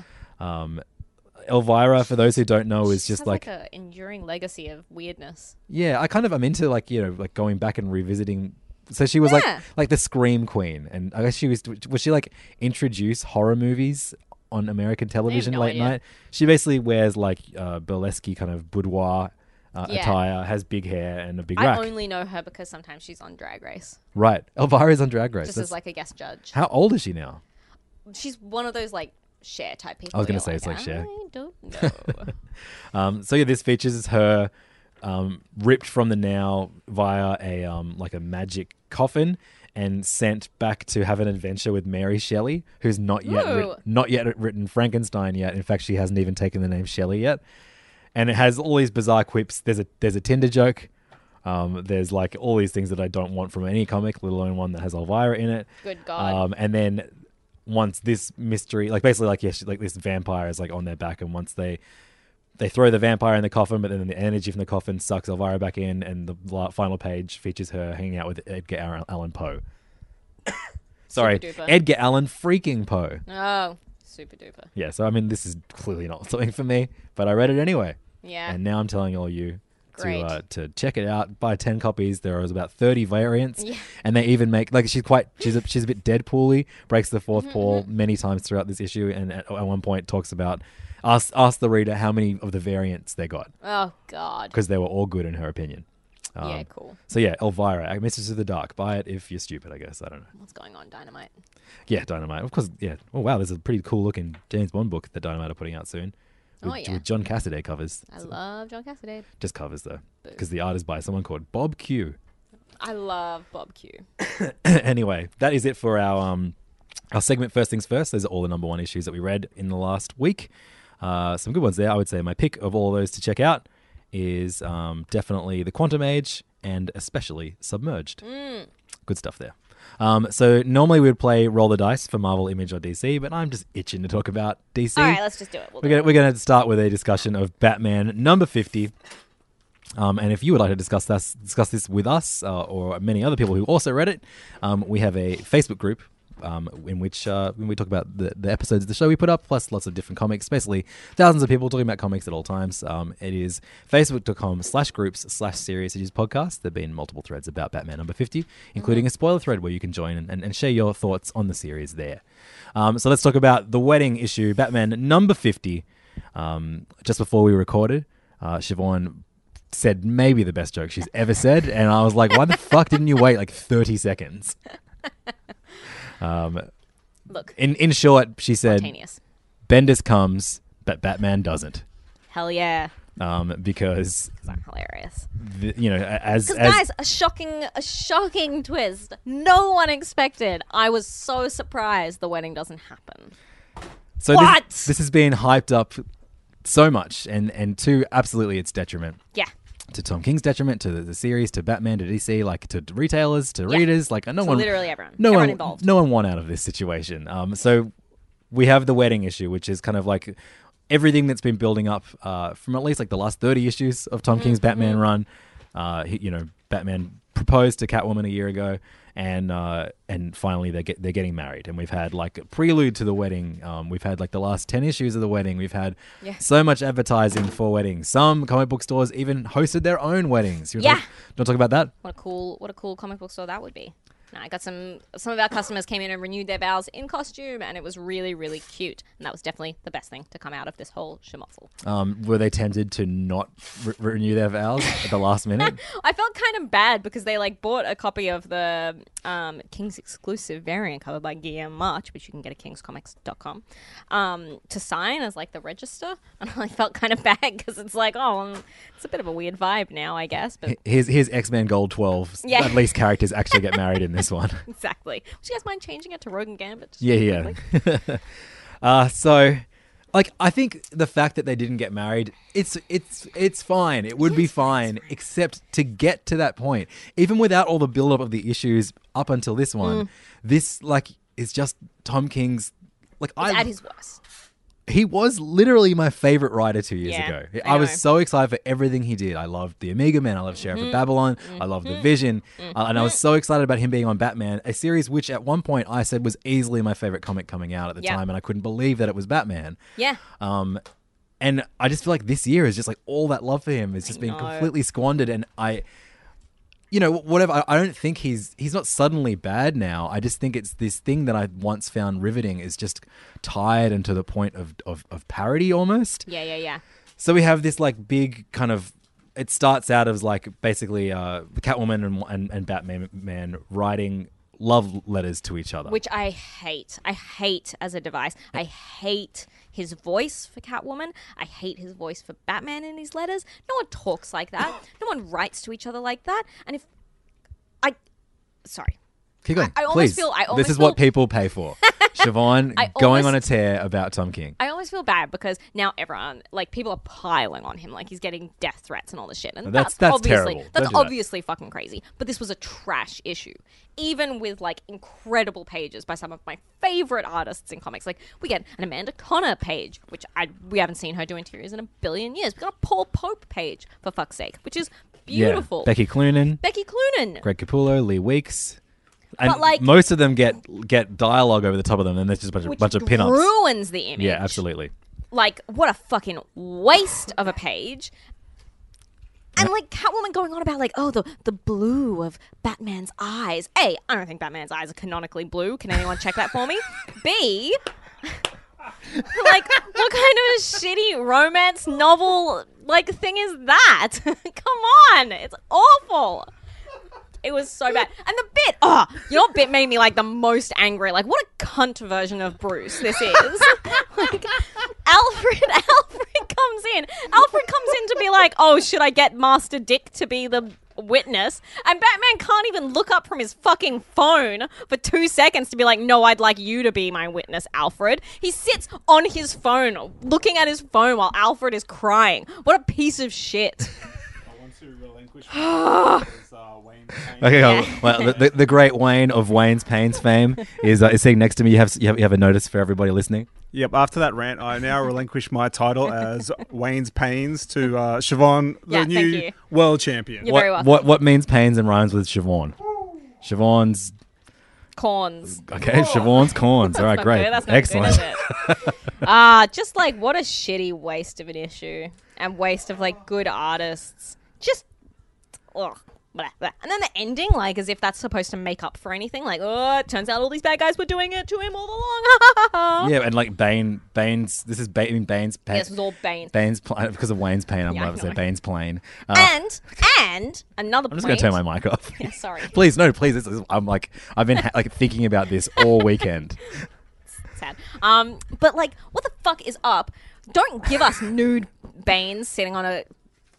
Elvira, for those who don't know, is She just has like an enduring legacy of weirdness. yeah, I'm into like, like going back and revisiting. So she was like the Scream Queen, and I guess she was she like introduce horror movies on American television no late idea. night. She basically wears like burlesque kind of boudoir attire, has big hair and a big rack. I only know her because sometimes she's on Drag Race, Right, Elvira's on Drag Race. just as like a guest judge. How old is she now? She's one of those like Cher type people. I was gonna you're say it's like Cher. I don't know. So yeah, this features her ripped from the now via a like a magic coffin and sent back to have an adventure with Mary Shelley, who's not yet written Frankenstein yet. In fact, she hasn't even taken the name Shelley yet. And it has all these bizarre quips. There's a Tinder joke. There's like all these things that I don't want from any comic, let alone one that has Elvira in it. Good God. And then once this mystery, like basically like like this vampire is like on their back, and once they throw the vampire in the coffin, but then the energy from the coffin sucks Elvira back in, and the final page features her hanging out with Edgar Allan Poe. Sorry, Super duper. Edgar Allan freaking Poe. Oh, super duper. Yeah, so I mean, this is clearly not something for me, but I read it anyway. Yeah. And now I'm telling all you Great. to check it out. Buy 10 copies. There is about 30 variants, Yeah. and they even make like she's a bit Deadpool-y, breaks the fourth wall many times throughout this issue, and at one point talks about ask the reader how many of the variants they got, Oh God. because they were all good in her opinion. Yeah, cool. So yeah, Elvira, Mistress of the Dark. Buy it if you're stupid, I guess. I don't know. What's going on, Dynamite? Yeah, Dynamite. Of course, yeah. Oh, wow, there's a pretty cool looking James Bond book that Dynamite are putting out soon. With, Oh, yeah. with John Cassaday covers. I love John Cassaday. Just covers, though. Because the art is by someone called Bob Q. I love Bob Q. Anyway, that is it for our segment First Things First. Those are all the number one issues that we read in the last week. Some good ones there. I would say my pick of all those to check out is definitely The Quantum Age and especially Submerged. Good stuff there. So normally we would play Roll the Dice for Marvel, Image, or DC, but I'm just itching to talk about DC. All right, let's just do it. We're going to start with a discussion of Batman number 50. And if you would like to discuss this with us or many other people who also read it, we have a Facebook group in which when we talk about the episodes of the show we put up, plus lots of different comics, basically thousands of people talking about comics at all times. It is facebook.com/groups/serious issues podcast. There have been multiple threads about Batman number 50, including a spoiler thread where you can join and share your thoughts on the series there. So let's talk about the wedding issue, Batman number 50. Just before we recorded, Siobhan said maybe the best joke she's ever said, and I was like, why the fuck didn't you wait like 30 seconds? Look, In short, she said, spontaneous. Bendis comes, but Batman doesn't. Hell yeah. Because, That's hilarious. as Guys, a shocking twist. No one expected. I was so surprised the wedding doesn't happen. so What? This has been hyped up so much, and to absolutely its detriment. Yeah. To Tom King's detriment, to the series, to Batman, to DC, like to retailers, to readers, like no So one, literally everyone. no Everyone one involved. no one won out of this situation. So we have the wedding issue, which is kind of like everything that's been building up from at least like the last 30 issues of Tom King's Batman run. Batman proposed to Catwoman a year ago, and finally they're getting married, and we've had like a prelude to the wedding. We've had like the last 10 issues of the wedding. We've had so much advertising for weddings. Some comic book stores even hosted their own weddings. You want to talk about that? What a cool comic book store that would be. No, I got some of our customers came in and renewed their vows in costume, and it was really, really cute. And that was definitely the best thing to come out of this whole schmoffle. Were they tempted to not renew their vows at the last minute? I felt kind of bad because they like bought a copy of the King's exclusive variant covered by Guillaume March, which you can get at kingscomics.com, to sign as like the register. And I felt kind of bad because it's like, it's a bit of a weird vibe now, I guess. But here's X-Men Gold 12. Yeah. At least characters actually get married in this one. Exactly. Would you guys mind changing it to Rogue and Gambit? Yeah. So, like, I think the fact that they didn't get married, it's fine. It would be fine, except to get to that point, even without all the build-up of the issues up until this one, this like is just Tom King's. Like, at his worst. He was literally my favorite writer 2 years Yeah, ago. I I was know. so excited for everything he did. I loved The Omega Man. I loved Sheriff of Babylon. I loved The Vision. And I was so excited about him being on Batman, a series which at one point I said was easily my favorite comic coming out at the time, and I couldn't believe that it was Batman. Yeah. And I just feel like this year is just like all that love for him is just being completely squandered. And whatever. I don't think he's not suddenly bad now. I just think it's this thing that I once found riveting is just tired and to the point of parody almost. Yeah. So we have this like big kind of. It starts out as like basically Catwoman and Batman writing love letters to each other, Which I hate. I hate as a device. I hate his voice for Catwoman. I hate his voice for Batman in his letters. No one talks like that. No one writes to each other like that. And sorry. keep going. I almost Please. feel- I This almost is what feel- people pay for. Siobhan going on a tear about Tom King. I always feel bad because now everyone, like, people are piling on him. Like, he's getting death threats and all this shit. And That's obviously, terrible. That's Don't do that. obviously fucking crazy. But this was a trash issue. Even with, like, incredible pages by some of my favorite artists in comics. Like, we get an Amanda Connor page, which we haven't seen her do interiors in a billion years. We got a Paul Pope page, for fuck's sake, which is beautiful. Yeah. Becky Cloonan, Greg Capullo, Lee Weeks. And But, like- most of them get dialogue over the top of them, and there's just a bunch of pin-ups. ruins the image. Yeah, absolutely. Like, what a fucking waste of a page. And, like, Catwoman going on about, like, the blue of Batman's eyes. A, I don't think Batman's eyes are canonically blue. Can anyone check that for me? B, like, what kind of shitty romance novel, like, thing is that? Come on. It's awful. It was so bad. And the bit, you know what bit made me, like, the most angry? Like, what a cunt version of Bruce this is. Like, Alfred comes in. Alfred comes in to be like, should I get Master Dick to be the witness? And Batman can't even look up from his fucking phone for 2 seconds to be like, no, I'd like you to be my witness, Alfred. He sits on his phone, looking at his phone while Alfred is crying. What a piece of shit. I want to relinquish Wayne's Pain. Okay, well, the great Wayne of Wayne's Pains fame is sitting next to me. You have a notice for everybody listening. Yep, after that rant, I now relinquish my title as Wayne's Pains to Siobhan, the Yeah, thank new you. world champion. You're very welcome. What means pains and rhymes with Siobhan? Siobhan's Corns. okay. Siobhan's corns. All right, Not great, good. That's not excellent. Good, is it? Just like what a shitty waste of an issue and waste of like good artists. Just ugh. Blah, blah. And then the ending, like as if that's supposed to make up for anything. Like, it turns out all these bad guys were doing it to him all along. Yeah, and like Bane's. This is Bane's pain. This was all Bane. Bane's because of Wayne's pain. I'm Yeah, I going to say know. Bane's plane. And another I'm just point. going to turn my mic off. Yeah, sorry. Please, no, please. I've been like thinking about this all weekend. Sad. But like, what the fuck is up? Don't give us nude Bane sitting on a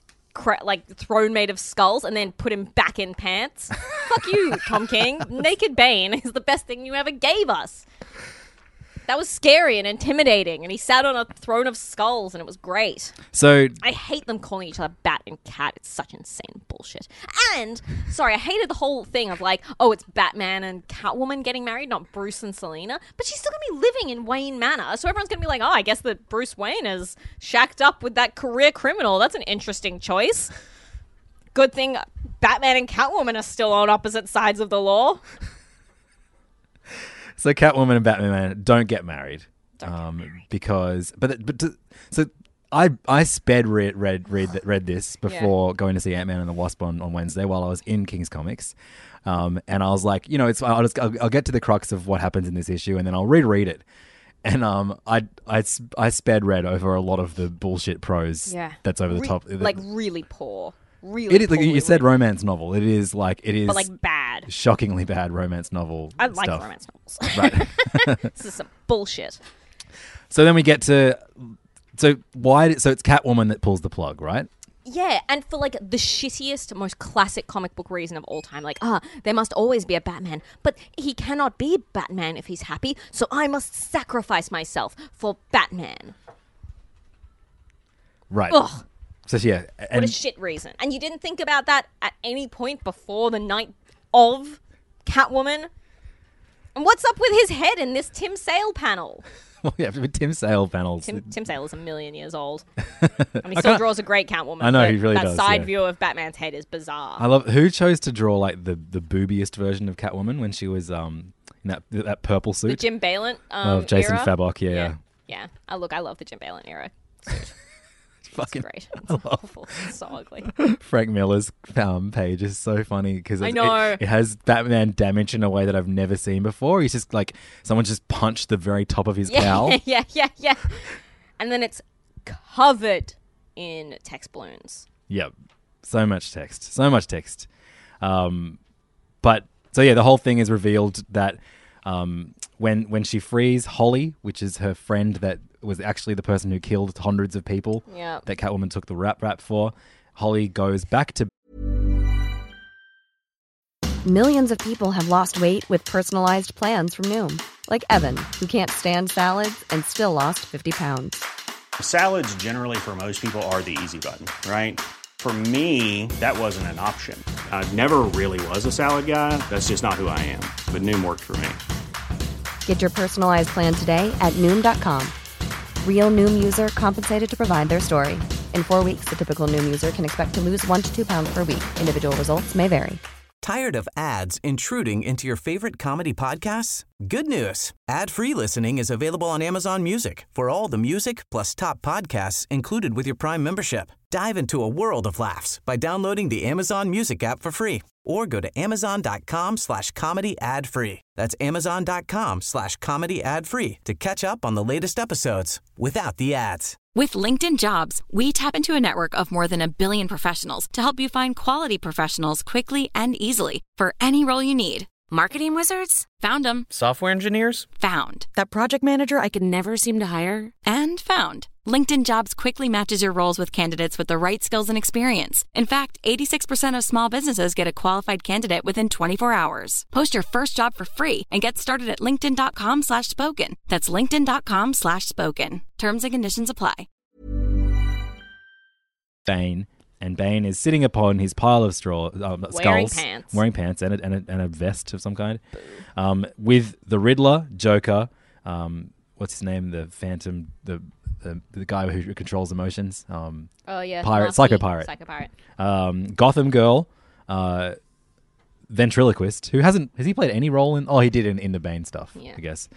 throne made of skulls and then put him back in pants. Fuck you, Tom King. Naked Bane is the best thing you ever gave us. That was scary and intimidating, and he sat on a throne of skulls, and it was great. So I hate them calling each other Bat and Cat. It's such insane bullshit. And, sorry, I hated the whole thing of like, it's Batman and Catwoman getting married, not Bruce and Selena. But she's still going to be living in Wayne Manor. So everyone's going to be like, I guess that Bruce Wayne is shacked up with that career criminal. That's an interesting choice. Good thing Batman and Catwoman are still on opposite sides of the law. So Catwoman and Batman don't get married. Don't get married. Because so I sped read this before going to see Ant-Man and the Wasp on Wednesday while I was in King's Comics. And I was like, I'll get to the crux of what happens in this issue and then I'll reread it. And I sped read over a lot of the bullshit prose that's over the top. Like really poor. Really it is, like you said, romance novel. It is but like bad. Shockingly bad romance novel. I like stuff. romance novels. Right. This is some bullshit. So then we get to so it's Catwoman that pulls the plug, right? Yeah, and for like the shittiest, most classic comic book reason of all time, like, there must always be a Batman, but he cannot be Batman if he's happy, so I must sacrifice myself for Batman. Right. Ugh. So yeah, What a shit reason. And you didn't think about that at any point before the night of Catwoman? And what's up with his head in this Tim Sale panel? Well, yeah, with Tim Sale panels. Tim Sale is a million years old. And he still draws a great Catwoman. I know, but he really that does. That side yeah. view of Batman's head is bizarre. I love who chose to draw like the boobiest version of Catwoman when she was in that purple suit. The Jim Balent of Jason era. Fabok, yeah. Yeah. I love the Jim Balent era. Fucking great. It's awful. It's so ugly. Frank Miller's page is so funny because I know. It has Batman damage in a way that I've never seen before. He's just like someone just punched the very top of his cowl. Yeah. And then it's covered in text balloons. Yep. So much text. But so yeah, the whole thing is revealed that when she frees Holly, which is her friend that was actually the person who killed hundreds of people that Catwoman took the rap for, Holly goes back to... Millions of people have lost weight with personalized plans from Noom. Like Evan, who can't stand salads and still lost 50 pounds. Salads generally for most people are the easy button, right? For me, that wasn't an option. I never really was a salad guy. That's just not who I am. But Noom worked for me. Get your personalized plan today at Noom.com. Real Noom user compensated to provide their story. In 4 weeks, the typical Noom user can expect to lose 1 to 2 pounds per week. Individual results may vary. Tired of ads intruding into your favorite comedy podcasts? Good news. Ad-free listening is available on Amazon Music for all the music plus top podcasts included with your Prime membership. Dive into a world of laughs by downloading the Amazon Music app for free or go to amazon.com/comedy ad-free. That's amazon.com/comedy ad-free to catch up on the latest episodes without the ads. With LinkedIn Jobs, we tap into a network of more than 1 billion professionals to help you find quality professionals quickly and easily for any role you need. Marketing wizards? Found them. Software engineers? Found. That project manager I could never seem to hire? And found. LinkedIn Jobs quickly matches your roles with candidates with the right skills and experience. In fact, 86% of small businesses get a qualified candidate within 24 hours. Post your first job for free and get started at linkedin.com/spoken. That's linkedin.com/spoken. Terms and conditions apply. Bane, and Bane is sitting upon his pile of straw, skulls, wearing pants and a vest of some kind, with the Riddler, Joker, what's his name, the Phantom, the guy who controls emotions, pirate, Psycho Pirate, Gotham Girl, ventriloquist, who has he played any role in? Oh, he did in the Bane stuff, I guess.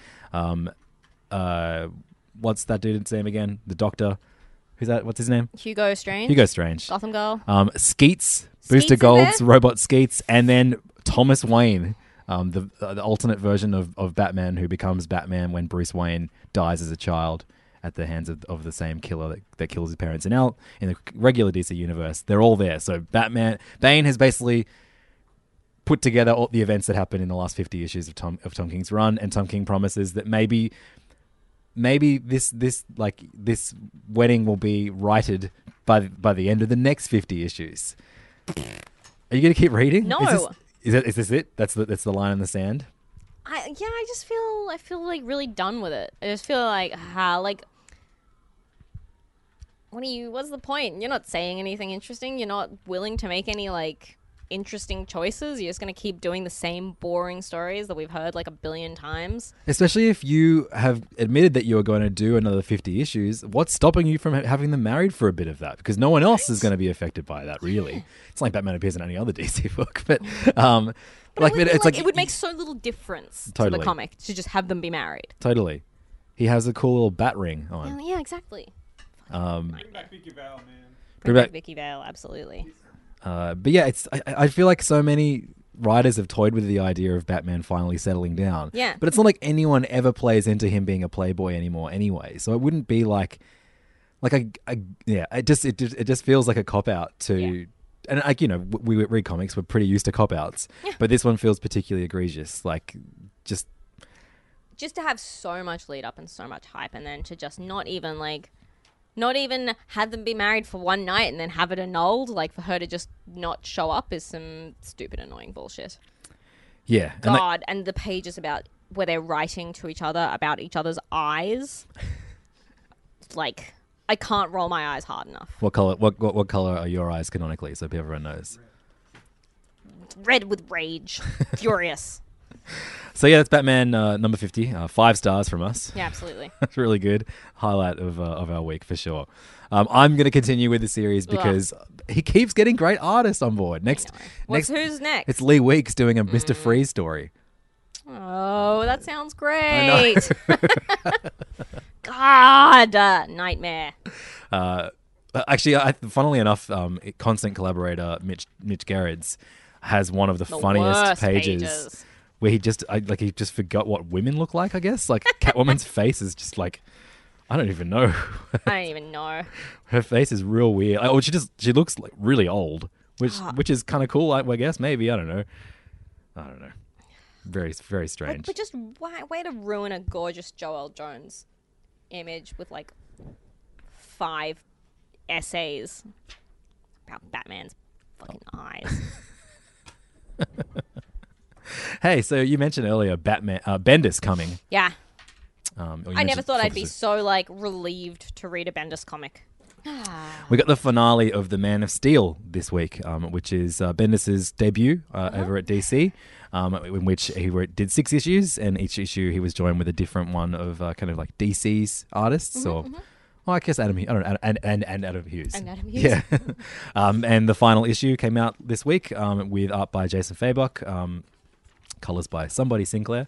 What's that dude's name again? The Doctor. Who's that? What's his name? Hugo Strange. Gotham Girl. Skeets, Booster Gold's robot Skeets, and then Thomas Wayne, the alternate version of Batman who becomes Batman when Bruce Wayne dies as a child at the hands of the same killer that kills his parents. And now in the regular DC universe, they're all there. So Bane has basically put together all the events that happened in the last 50 issues of Tom King's run, and Tom King promises that maybe this wedding will be righted by the end of the next 50 issues. Are you going to keep reading? No. Is this it? That's the line in the sand. I just feel like really done with it. I just feel like what's the point? You're not saying anything interesting. You're not willing to make any like interesting choices? You're just going to keep doing the same boring stories that we've heard like a billion times? Especially if you have admitted that you're going to do another 50 issues, what's stopping you from having them married for a bit of that? Because no one else is going to be affected by that, really. It's like Batman appears in any other DC book, but it would make so little difference to the comic to just have them be married. Totally. He has a cool little bat ring on. Yeah, exactly. Bring back Vicky Vale, man. Bring back Vicky Vale, absolutely. But yeah, I feel like so many writers have toyed with the idea of Batman finally settling down. Yeah. But it's not like anyone ever plays into him being a playboy anymore anyway. So it wouldn't be it just feels like a cop-out to... Yeah. And like, you know, we read comics, we're pretty used to cop-outs. Yeah. But this one feels particularly egregious. Like, just to have so much lead up and so much hype, and then to just not even have them be married for one night and then have it annulled, like for her to just not show up is some stupid, annoying bullshit. Yeah. And the pages about where they're writing to each other about each other's eyes. Like, I can't roll my eyes hard enough. What color are your eyes canonically, so everyone knows? Red with rage. Furious. So yeah, that's Batman number 50. 5 stars from us. Yeah, absolutely. That's really good. Highlight of our week for sure. I'm going to continue with the series because he keeps getting great artists on board. Who's next? It's Lee Weeks doing a Mr. Freeze story. Oh, that sounds great. God, nightmare. Actually, funnily enough, constant collaborator Mitch Gerrits has one of the funniest pages. Where he just forgot what women look like, I guess. Like, Catwoman's face is just like, I don't even know. I don't even know. Her face is real weird. She looks like really old, which is kind of cool, I guess. Maybe, I don't know. Very, very strange. But just way to ruin a gorgeous Joel Jones image with like 5 essays about Batman's fucking eyes. Hey, so you mentioned earlier Bendis coming. Yeah. I never thought I'd be so relieved to read a Bendis comic. We got the finale of The Man of Steel this week, which is Bendis' debut over at DC, in which he did 6 issues, and each issue he was joined with a different one of kind of like DC's artists, Well, I guess Adam Hughes. And Adam Hughes. And Adam Hughes. Yeah. And the final issue came out this week with art by Jason Fabok, colors by somebody Sinclair,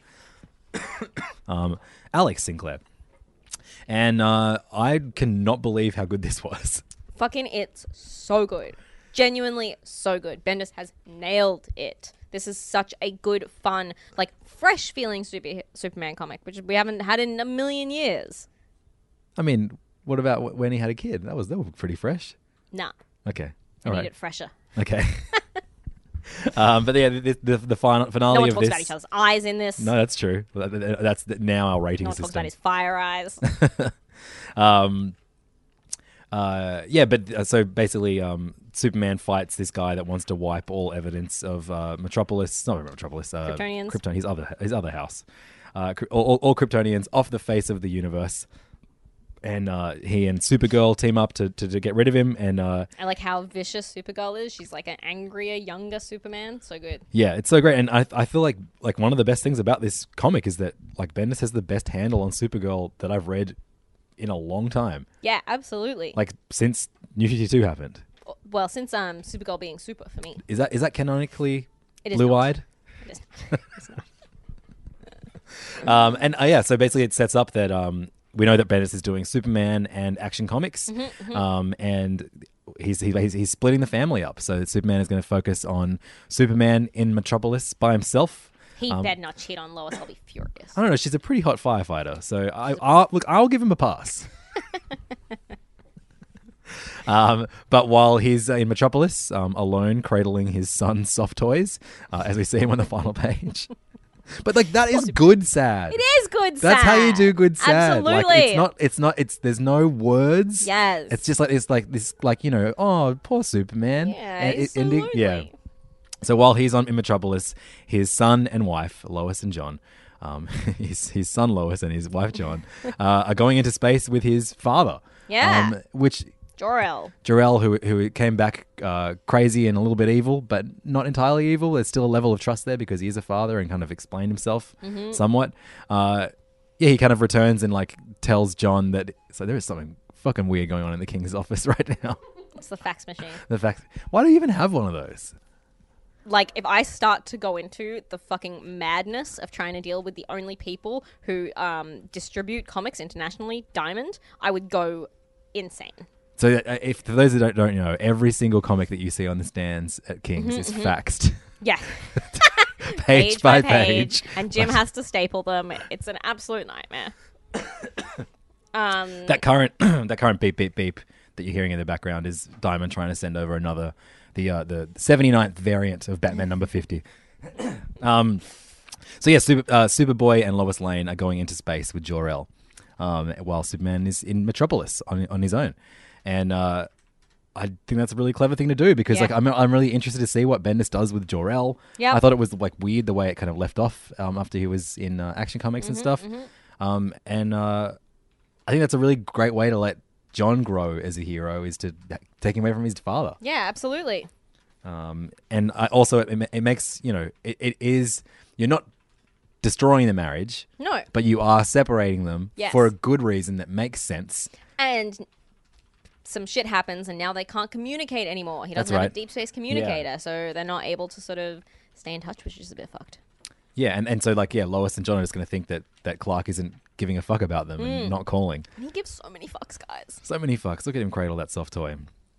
Alex Sinclair. And I cannot believe how good this was. Fucking it's so good. Genuinely so good. Bendis has nailed it. This is such a good, fun, fresh feeling Superman comic, which we haven't had in a million years. I mean, what about when he had a kid? That was pretty fresh. Nah. Okay. I need it fresher. Okay. But yeah, the finale of this. No one talks about each other's eyes in this. No, that's true. That's now our rating system. No one talks about his fire eyes. So basically, Superman fights this guy that wants to wipe all evidence of Metropolis. Not Metropolis. Kryptonians. Krypton. His other house. All Kryptonians off the face of the universe. And he and Supergirl team up to get rid of him. And I like how vicious Supergirl is. She's like an angrier, younger Superman. So good. Yeah, it's so great. And I feel like one of the best things about this comic is that Bendis has the best handle on Supergirl that I've read in a long time. Yeah, absolutely. Since New 52 happened. Well, since Supergirl being super for me. Is that canonically it is blue-eyed? It is not. It's not. So basically it sets up that we know that Bendis is doing Superman and Action Comics, and he's splitting the family up. So Superman is going to focus on Superman in Metropolis by himself. He better not cheat on Lois. I'll be furious. I don't know. She's a pretty hot firefighter, so I'll give him a pass. But while he's in Metropolis, alone, cradling his son's soft toys, as we see him on the final page. But that is good sad. It is good sad. That's how you do good sad. Absolutely. There's no words. Yes. It's just oh, poor Superman. Yeah, absolutely. Yeah. So while he's in Metropolis, his son and wife, Lois and John, his son Lois and his wife John, are going into space with his father. Yeah. Which Jor-El, who came back crazy and a little bit evil, but not entirely evil. There's still a level of trust there because he is a father and kind of explained himself somewhat. He kind of returns and like tells Jon that there is something fucking weird going on in the king's office right now. It's the fax machine. Why do you even have one of those? Like, if I start to go into the fucking madness of trying to deal with the only people who distribute comics internationally, Diamond, I would go insane. So, if for those that don't know, every single comic that you see on the stands at King's is faxed. Yeah. page by page. And Jim has to staple them. It's an absolute nightmare. That current beep, beep, beep that you're hearing in the background is Diamond trying to send over the 79th variant of Batman number 50. Superboy and Lois Lane are going into space with Jor-El, while Superman is in Metropolis on his own. And I think that's a really clever thing to do because I'm really interested to see what Bendis does with Jor-El. Yep. I thought it was like weird the way it kind of left off after he was in Action Comics and stuff. I think that's a really great way to let Jon grow as a hero, is to take him away from his father. Yeah, absolutely. And it makes, it is, you're not destroying the marriage. No. But you are separating them Yes. for a good reason that makes sense. And some shit happens and now they can't communicate anymore. He That's doesn't have right. a deep space communicator, so they're not able to sort of stay in touch, which is a bit fucked. Yeah, and so Lois and Jon are just going to think that Clark isn't giving a fuck about them and not calling. And he gives so many fucks, guys. So many fucks. Look at him cradle that soft toy.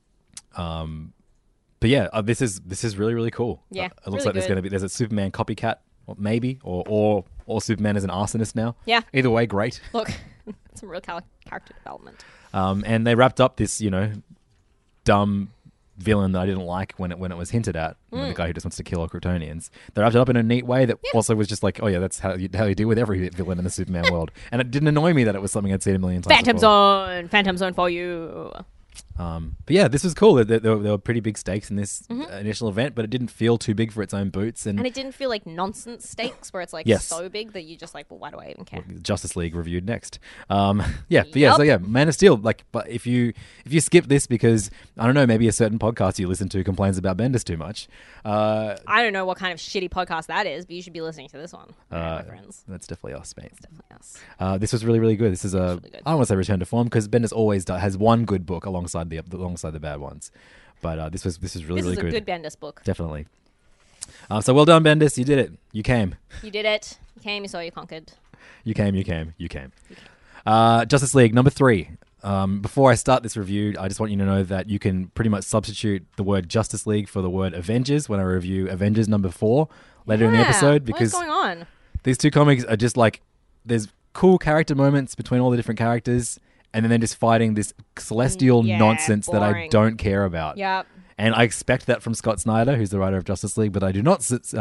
But yeah, this is really, really cool. Yeah, it looks really like there's a Superman copycat, maybe, or Superman is an arsonist now. Yeah. Either way, great. Look, some real character development. And they wrapped up this, dumb villain that I didn't like when it was hinted at, the guy who just wants to kill all Kryptonians. They wrapped it up in a neat way that also was just like, oh yeah, that's how you deal with every villain in the Superman world. And it didn't annoy me that it was something I'd seen a million times before. Phantom Zone for you. But yeah, this was cool. There were pretty big stakes in this initial event, but it didn't feel too big for its own boots. And it didn't feel like nonsense stakes where it's like Yes. so big that you're just like, well, why do I even care? Justice League reviewed next. Man of Steel. But if you skip this because I don't know, maybe a certain podcast you listen to complains about Bendis too much. I don't know what kind of shitty podcast that is, but you should be listening to this one, my friends. That's definitely us, mate. It's definitely us. This was really, really good. This is really good. I don't want to say return to form because Bendis always has one good book alongside the bad ones. But this is really, really good. This is a good Bendis book. Definitely. So well done, Bendis. You did it. You came. You did it. You came, you saw, you conquered. You came. Justice League number 3. Before I start this review, I just want you to know that you can pretty much substitute the word Justice League for the word Avengers when I review Avengers number 4 later in the episode. Because what's going on? These two comics are just like, there's cool character moments between all the different characters, and then they're just fighting this celestial nonsense that I boring. don't care about. Yep. And I expect that from Scott Snyder, who's the writer of Justice League, but I do not, this is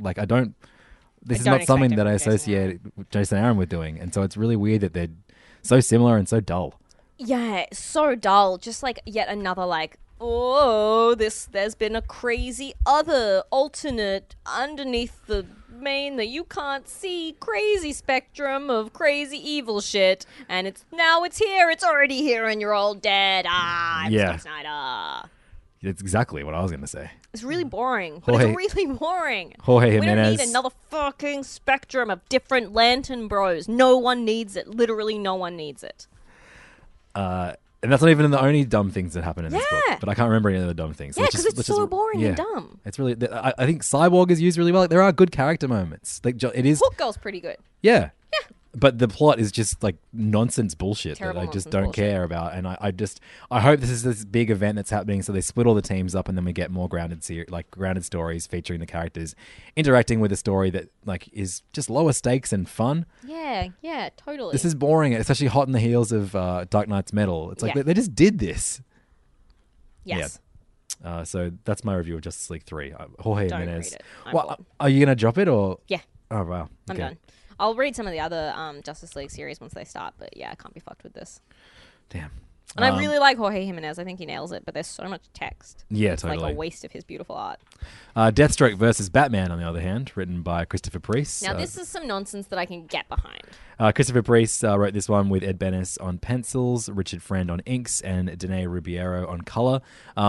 not something that I associate Jason Aaron with doing. And so it's really weird that they're so similar and so dull. Yeah, so dull. Just like yet another like, there's been a crazy other alternate underneath the main that you can't see crazy spectrum of crazy evil shit, and it's here, it's already here, and you're all dead. I'm Scott Snyder. That's exactly what I was going to say. It's really boring, but it's really boring. Jorge We don't Jimenez. need another fucking spectrum of different Lantern Bros. No one needs it. Literally no one needs it. And that's not even the only dumb things that happen in this book. Yeah. But I can't remember any of the dumb things. Yeah, because it's so boring and dumb. It's really. I think Cyborg is used really well. Like, there are good character moments. Like it is. Hook Girl's pretty good. Yeah. But the plot is just like nonsense bullshit Terrible that I just nonsense don't bullshit. care about. And I hope this is this big event that's happening, so they split all the teams up and then we get more grounded stories featuring the characters interacting with a story that like is just lower stakes and fun. Yeah, totally. This is boring, especially hot in the heels of Dark Knight's Metal. It's like they just did this. Yes. Yeah. So that's my review of Justice League 3. Jorge Don't Jimenez. read it. I'm Well, bored. are you going to drop it or? Yeah. Oh, wow. I'm Okay. done. I'll read some of the other Justice League series once they start, but yeah, I can't be fucked with this. Damn. And I really like Jorge Jimenez. I think he nails it, but there's so much text. Yeah, it's totally. like a waste of his beautiful art. Deathstroke versus Batman, on the other hand, written by Christopher Priest. Now, this is some nonsense that I can get behind. Christopher Priest wrote this one with Ed Benes on pencils, Richard Friend on inks, and Dene Rubiero on color.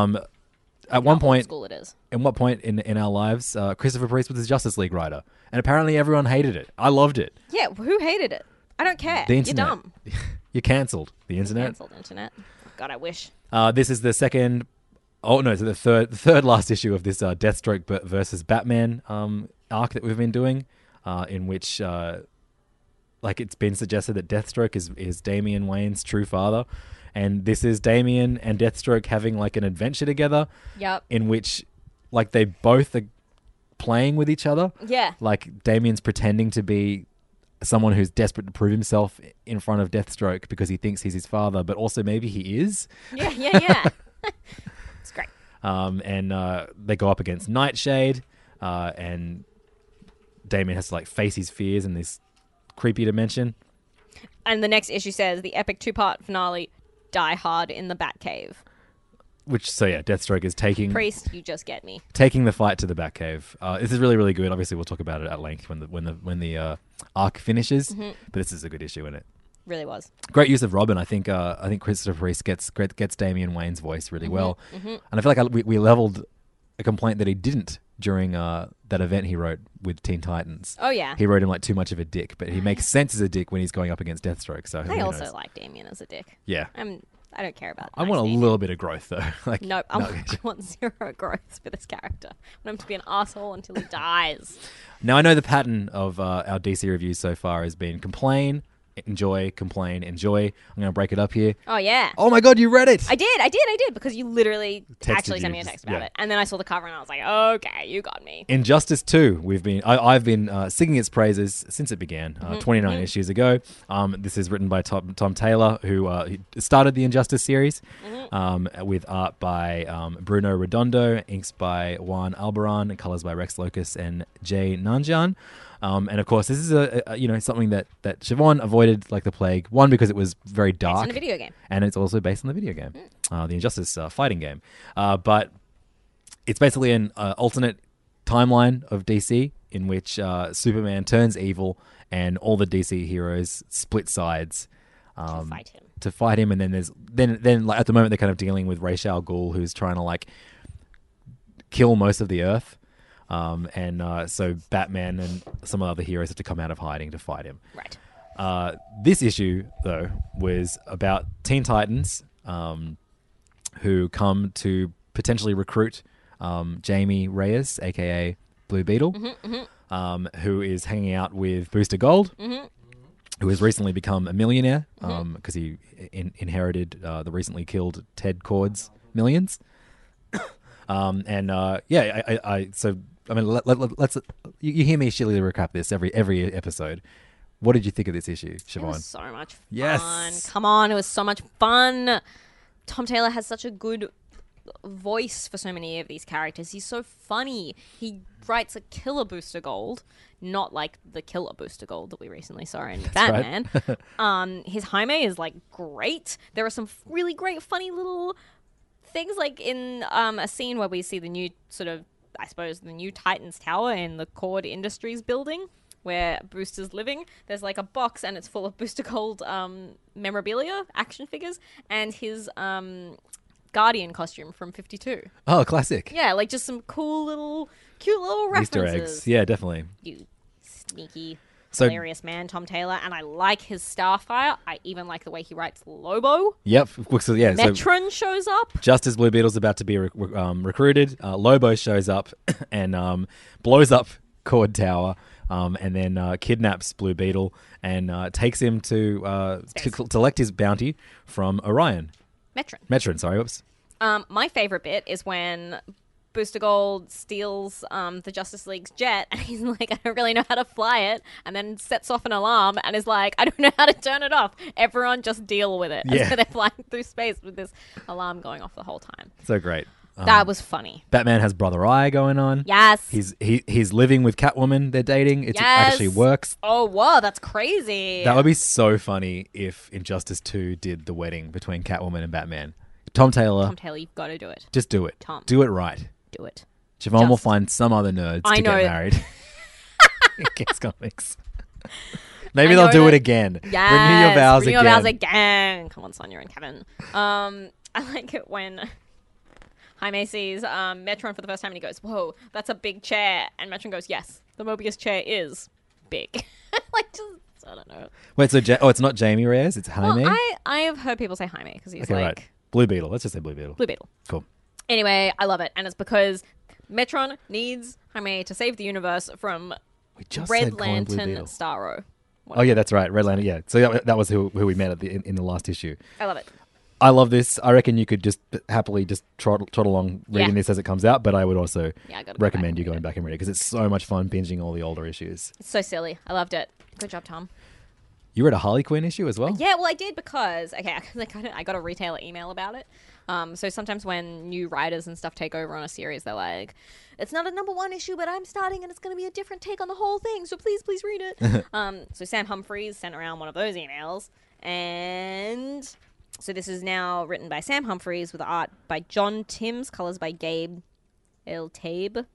At one point, school it is. At what point in our lives, Christopher Priest was a Justice League writer, and apparently everyone hated it. I loved it. Yeah, who hated it? I don't care. The You're internet. dumb. You're cancelled. The internet. Cancelled internet. God, I wish. This is the second. Oh no, so the third last issue of this Deathstroke versus Batman arc that we've been doing, in which like it's been suggested that Deathstroke is Damian Wayne's true father, and this is Damian and Deathstroke having like an adventure together. Yep. In which, like, they both are playing with each other. Yeah. Like Damian's pretending to be someone who's desperate to prove himself in front of Deathstroke because he thinks he's his father, but also maybe he is. Yeah. It's great. And they go up against Nightshade, and Damian has to like face his fears in this creepy dimension. And the next issue says the epic 2-part finale, Die Hard in the Batcave. Deathstroke is taking Priest, you just get me. Taking the fight to the Batcave. This is really, really good. Obviously, we'll talk about it at length when the arc finishes. Mm-hmm. But this is a good issue, isn't it? Really was. Great use of Robin. I think Christopher Priest gets Damian Wayne's voice really well. Mm-hmm. And I feel like we leveled a complaint that he didn't during that event he wrote with Teen Titans. Oh, yeah. He wrote him like too much of a dick, but he makes sense as a dick when he's going up against Deathstroke. So I also like Damian as a dick. Yeah. I don't care about I want a little bit of growth, though. Nope, I want zero growth for this character. I want him to be an asshole until he dies. Now, I know the pattern of our DC reviews so far has been complain, enjoy, complain, enjoy. I'm going to break it up here. Oh, yeah. Oh, my God, you read it. I did, because you literally actually sent me a text about yeah. it. And then I saw the cover and I was like, okay, you got me. Injustice 2, I've been singing its praises since it began, 29 issues ago. This is written by Tom Taylor, who started the Injustice series, with art by Bruno Redondo, inks by Juan Albarrán, and colors by Rex Locus and Jay Nanjian. And of course, this is something that Siobhan avoided like the plague. One, because it was very dark. Based on a video game. And it's also based on the video game, the Injustice fighting game. But it's basically an alternate timeline of DC in which Superman turns evil and all the DC heroes split sides to fight him. And then like at the moment they're kind of dealing with Ra's al Ghul, who's trying to like kill most of the Earth. So Batman and some other heroes have to come out of hiding to fight him. Right. This issue, though, was about Teen Titans who come to potentially recruit Jamie Reyes, a.k.a. Blue Beetle, who is hanging out with Booster Gold, who has recently become a millionaire because he inherited the recently killed Ted Kord's millions. Let's. You hear me shilly recap this every episode. What did you think of this issue, Siobhan? It was so much fun. Yes. Come on, it was so much fun. Tom Taylor has such a good voice for so many of these characters. He's so funny. He writes a killer Booster Gold, not like the killer Booster Gold that we recently saw in Batman. Right. His Jaime is like great. There are some really great, funny little things, like in a scene where we see the new the new Titans Tower in the Cord Industries building where Booster's living. There's like a box and it's full of Booster Gold memorabilia, action figures, and his Guardian costume from 52. Oh, classic. Yeah, like just some cute little references. Easter eggs. Yeah, definitely. You sneaky, hilarious man, Tom Taylor. And I like his Starfire. I even like the way he writes Lobo. Yep. So, yeah, Metron shows up. Just as Blue Beetle's about to be recruited, Lobo shows up and blows up Cord Tower, and then kidnaps Blue Beetle and takes him to collect his bounty from Orion. Metron, sorry, whoops. My favorite bit is when Booster Gold steals the Justice League's jet, and he's like, I don't really know how to fly it, and then sets off an alarm and is like, I don't know how to turn it off. Everyone just deal with it. Yeah. And so they're flying through space with this alarm going off the whole time. So great. That was funny. Batman has Brother Eye going on. Yes. He's living with Catwoman. They're dating. It actually works. Oh, whoa, that's crazy. That would be so funny if Injustice 2 did the wedding between Catwoman and Batman. Tom Taylor, you've got to do it. Just do it. Tom. Do it right. Do it. Siobhan will find some other nerds to get married in Kids Comics. Maybe they'll do it again. Yes. Renew your vows Renew again. your vows again. Come on, Sonia and Kevin. I like it when Jaime sees Metron for the first time and he goes, "Whoa, that's a big chair." And Metron goes, "Yes, the Mobius chair is big." I don't know. Wait, so it's not Jamie Reyes, it's Jaime? Well, I have heard people say Jaime because he's right. Blue Beetle. Let's just say Blue Beetle. Blue Beetle. Cool. Anyway, I love it. And it's because Metron needs Jaime to save the universe from Red Lantern Starro. Oh, yeah, that's right. Red Lantern, yeah. So that was who we met in the last issue. I love it. I love this. I reckon you could just happily just trot along reading this as it comes out, but I would also recommend you going back and reading it because it's so much fun binging all the older issues. It's so silly. I loved it. Good job, Tom. You read a Harley Quinn issue as well? Yeah, well, I did because, I got a retailer email about it. So sometimes when new writers and stuff take over on a series, they're like, it's not a #1 issue, but I'm starting and it's going to be a different take on the whole thing, so please read it. So Sam Humphries sent around one of those emails, and so this is now written by Sam Humphries with art by John Timms, colors by Gabe El-Taib.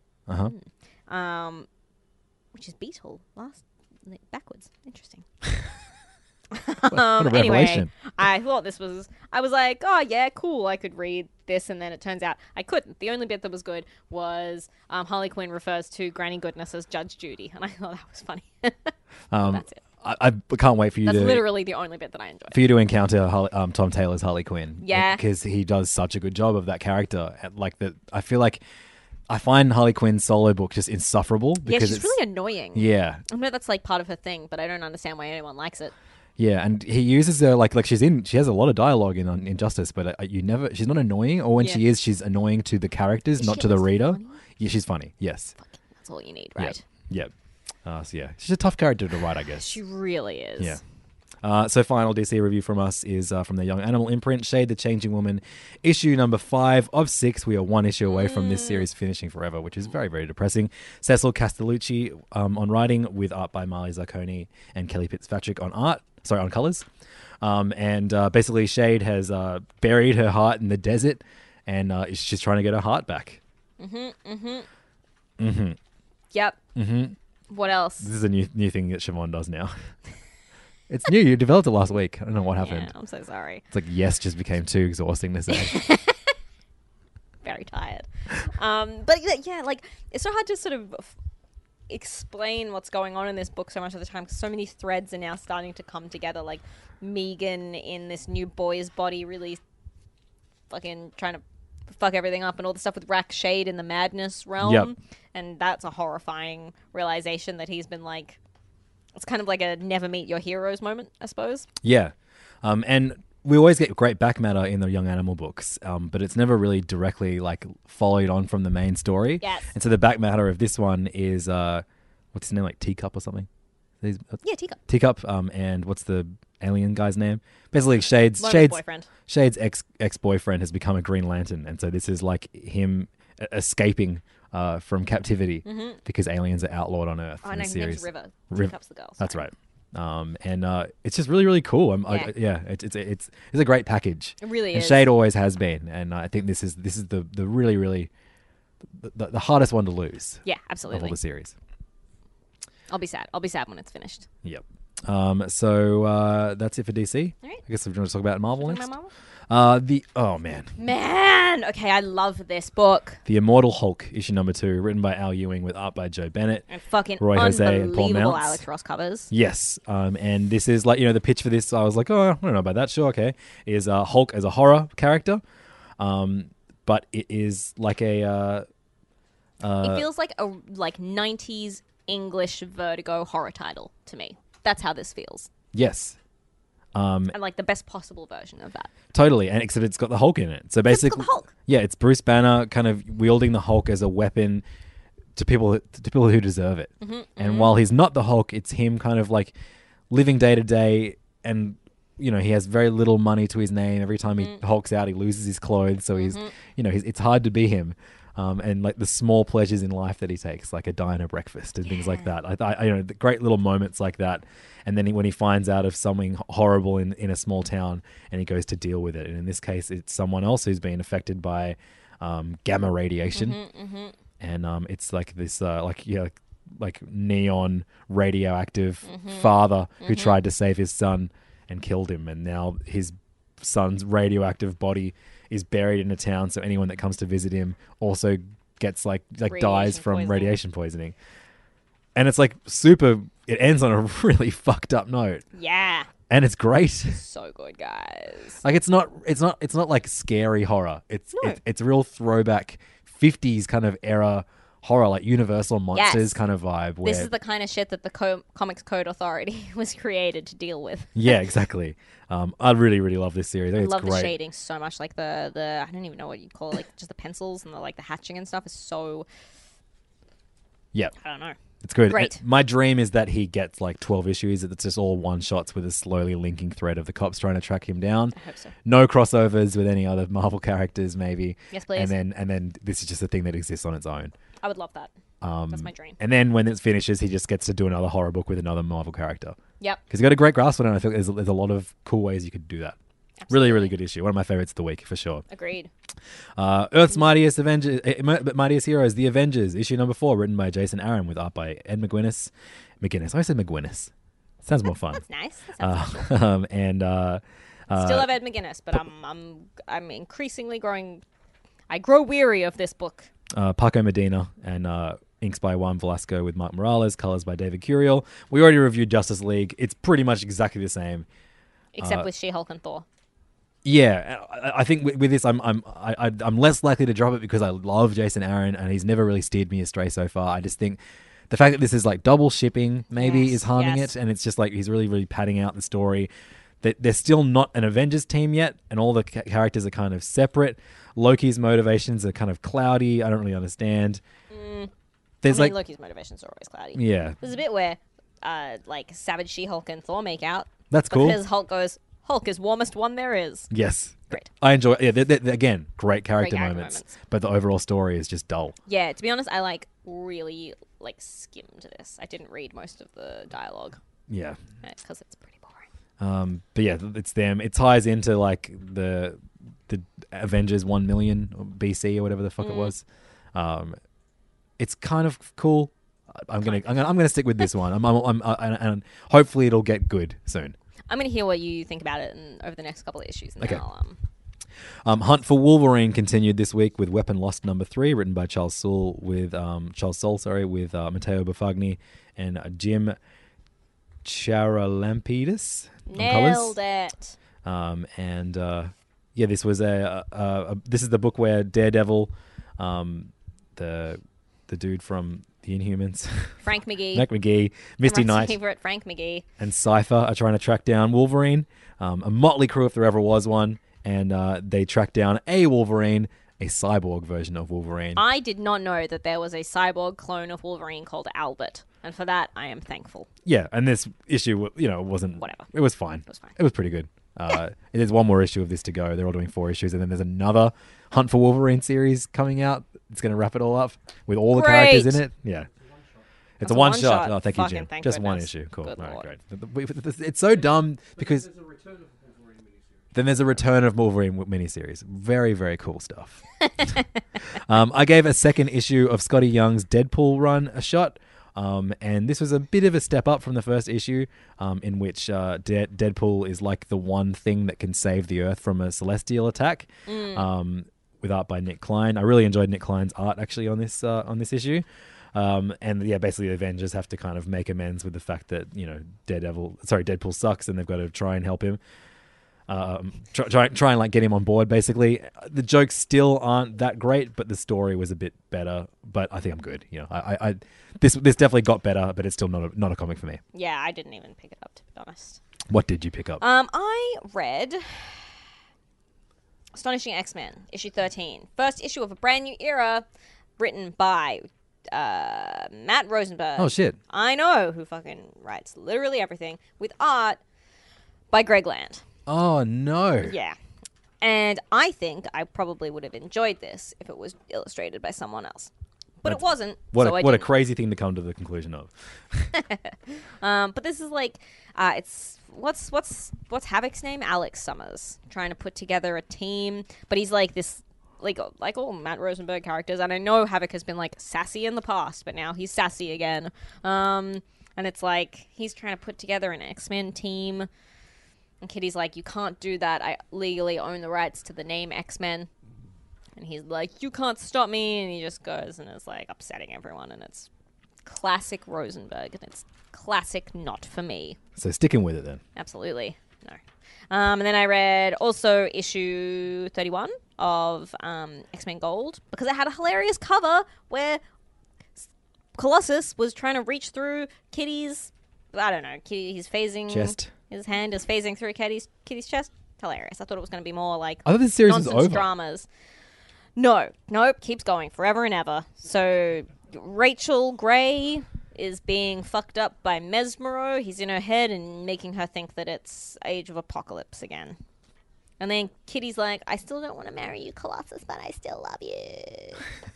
Which is Beetle, backwards. Interesting. What a revelation. Anyway, I thought I was like, oh yeah, cool, I could read this, and then it turns out I couldn't. The only bit that was good was Harley Quinn refers to Granny Goodness as Judge Judy, and I thought that was funny. That's it. I can't wait for you That's to... That's literally the only bit that I enjoyed. For you to encounter Tom Taylor's Harley Quinn. Yeah. Because he does such a good job of that character. I feel like I find Harley Quinn's solo book just insufferable. Because she's really annoying. Yeah. I know that's part of her thing, but I don't understand why anyone likes it. Yeah, and he uses her she has a lot of dialogue in Injustice, but she's not annoying, or when she is, she's annoying to the characters, not to the reader. Funny? Yeah, she's funny. Yes. That's all you need, right? Yep. She's a tough character to write, I guess. She really is. Yeah. So final DC review from us is from the Young Animal imprint, Shade the Changing Woman, issue number 5 of 6. We are one issue away from this series finishing forever, which is very, very depressing. Cecil Castellucci on writing, with art by Marley Zacconi and Kelly Fitzpatrick on colors. And basically Shade has buried her heart in the desert, and she's trying to get her heart back. Yep. What else? This is a new thing that Siobhan does now. It's new. You developed it last week. I don't know what happened. Yeah, I'm so sorry. It's like yes just became too exhausting to say. Very tired. But yeah, it's so hard to sort of explain what's going on in this book so much of the time, because so many threads are now starting to come together, like Megan in this new boy's body really fucking trying to fuck everything up, and all the stuff with Rack Shade in the madness realm. Yep. And that's a horrifying realization that he's been it's kind of like a never meet your heroes moment, I suppose. Yeah. And we always get great back matter in the Young Animal books, but it's never really directly followed on from the main story. Yes. And so the back matter of this one is what's his name, Teacup or something? Yeah, Teacup. Teacup. And what's the alien guy's name? Basically, Shade's boyfriend. Shade's ex-boyfriend has become a Green Lantern, and so this is him escaping from captivity because aliens are outlawed on Earth. Oh, in no, the his series. name's River. Teacup's the girl. That's right. And it's just really, really cool. It's a great package. It really and is. Shade always has been, and I think this is the really, really the hardest one to lose. Yeah, absolutely. Of all the series. I'll be sad. I'll be sad when it's finished. Yep. So that's it for DC. All right. I guess we're going to talk about Marvel next. Marvel? Man, okay, I love this book. The Immortal Hulk, issue number 2, written by Al Ewing with art by Joe Bennett And fucking Roy Jose and Paul unbelievable Mounts. Alex Ross covers. Yes, and this is the pitch for this. I was like, oh, I don't know about that. Sure, okay. Is Hulk as a horror character, but it is like a. It feels like a 90s English Vertigo horror title to me. That's how this feels. Yes. And the best possible version of that. Totally, and except it's got the Hulk in it. So basically, it's got the Hulk. Yeah, it's Bruce Banner kind of wielding the Hulk as a weapon to people who deserve it. And while he's not the Hulk, it's him kind of living day to day and he has very little money to his name. Every time he hulks out, he loses his clothes. So he's, it's hard to be him. And like the small pleasures in life that he takes, like a diner breakfast and things like that. The great little moments like that. And then when he finds out of something horrible in a small town, and he goes to deal with it. And in this case, it's someone else who's been affected by gamma radiation. And it's like this, like neon radioactive father who tried to save his son and killed him, and now his son's radioactive body is buried in a town, so anyone that comes to visit him also gets like dies from radiation poisoning. And it's like it ends on a really fucked up note. Yeah. And it's great. So good, guys. Like it's not like scary horror. It's a real throwback 50s kind of era horror, like Universal Monsters kind of vibe. This is the kind of shit that the Comics Code Authority was created to deal with. Yeah, exactly. I really, really love this series. I love it's great. The shading so much. Like the I don't even know what you'd call it, like just the pencils and the hatching and stuff is so. Yeah. I don't know. It's good. Great. My dream is that he gets like 12 issues. It's just all one shots with a slowly linking thread of the cops trying to track him down. I hope so. No crossovers with any other Marvel characters, maybe. Yes, please. And then this is just a thing that exists on its own. I would love that. That's my dream. And then when it finishes, he just gets to do another horror book with another Marvel character. Yep. Because he's got a great grasp on it. I think there's a lot of cool ways you could do that. Absolutely. Really, really good issue. One of my favorites of the week, for sure. Agreed. Earth's Mightiest Heroes, The Avengers, issue number 4, written by Jason Aaron with art by Ed McGuinness. I said McGuinness. Sounds more fun. That's nice. That sounds and still love Ed McGuinness, but I'm increasingly growing. I grow weary of this book. Paco Medina and inks by Juan Velasco with Mark Morales, colors by David Curiel. We already reviewed Justice League. It's pretty much exactly the same, except with She-Hulk and Thor. Yeah, I think with this, I'm less likely to drop it because I love Jason Aaron and he's never really steered me astray so far. I just think the fact that this is like double shipping maybe is harming it, and it's just like he's really, really padding out the story. That they're still not an Avengers team yet, and all the characters are kind of separate. Loki's motivations are kind of cloudy. I don't really understand. Loki's motivations are always cloudy. Yeah, there's a bit where like Savage She-Hulk and Thor make out. That's cool. Because Hulk goes, Hulk is warmest one there is. Yes. Great. I enjoy it. Yeah, they're, again, great character moments. But the overall story is just dull. Yeah, to be honest, I really skimmed this. I didn't read most of the dialogue. Yeah. Because it's pretty boring. But yeah, it's them. It ties into like the Avengers 1 million BC or whatever the fuck it was. It's kind of cool. I'm gonna stick with this one. And hopefully it'll get good soon. I'm going to hear what you think about it over the next couple of issues. And then I'll, Hunt for Wolverine continued this week with Weapon Lost number 3, written by Charles Soule with Matteo Bufagni and Jim Charalampidis. Nailed it. This was this is the book where Daredevil, the dude from the Inhumans, Frank McGee, Misty Knight, favorite Frank McGee, and Cypher are trying to track down Wolverine. A motley crew if there ever was one, and they track down a Wolverine, a cyborg version of Wolverine. I did not know that there was a cyborg clone of Wolverine called Albert, and for that I am thankful. Yeah, and this issue, wasn't whatever. It was fine. It was pretty good. There's one more issue of this to go. They're all doing 4 issues, and then there's another Hunt for Wolverine series coming out. It's going to wrap it all up with all the characters in it. Yeah. It's a one shot. Oh, thank you, Jim. Just one issue. Cool. All right, great. It's so dumb because then there's a Return of Wolverine miniseries. Very, very cool stuff. I gave a second issue of Scotty Young's Deadpool run a shot. And this was a bit of a step up from the first issue, in which Deadpool is like the one thing that can save the Earth from a celestial attack. With art by Nick Klein. I really enjoyed Nick Klein's art actually on this issue. Basically the Avengers have to kind of make amends with the fact that Deadpool sucks, and they've got to try and help him. Try and get him on board. Basically, the jokes still aren't that great, but the story was a bit better. But I think I'm good. This definitely got better, but it's still not a comic for me. Yeah, I didn't even pick it up, to be honest. What did you pick up? I read Astonishing X-Men, issue 13. First issue of a brand new era, written by Matt Rosenberg. Oh, shit. I know, who fucking writes literally everything, with art by Greg Land. Oh, no. Yeah. And I think I probably would have enjoyed this if it was illustrated by someone else. But it wasn't. What so I a didn't. crazy thing to come to the conclusion of. But this is like, it's what's Havoc's name? Alex Summers, trying to put together a team. But he's like this, like all Matt Rosenberg characters. And I know Havoc has been like sassy in the past, but now he's sassy again. And it's like he's trying to put together an X-Men team. And Kitty's like, you can't do that. I legally own the rights to the name X-Men. And he's like, you can't stop me. And he just goes and is like upsetting everyone. And it's classic Rosenberg. And it's classic not for me. So sticking with it then. Absolutely. No. And then I read also issue 31 of X-Men Gold. Because it had a hilarious cover where Colossus was trying to reach through Kitty's, I don't know, he's phasing... Chest. His hand is phasing through Kitty's chest. Hilarious. I thought it was going to be more like I thought this series was nonsense over. dramas. No, nope, keeps going forever and ever. So Rachel Gray is being fucked up by Mesmero. He's in her head and making her think that it's Age of Apocalypse again. And then Kitty's like, I still don't want to marry you, Colossus, but I still love you.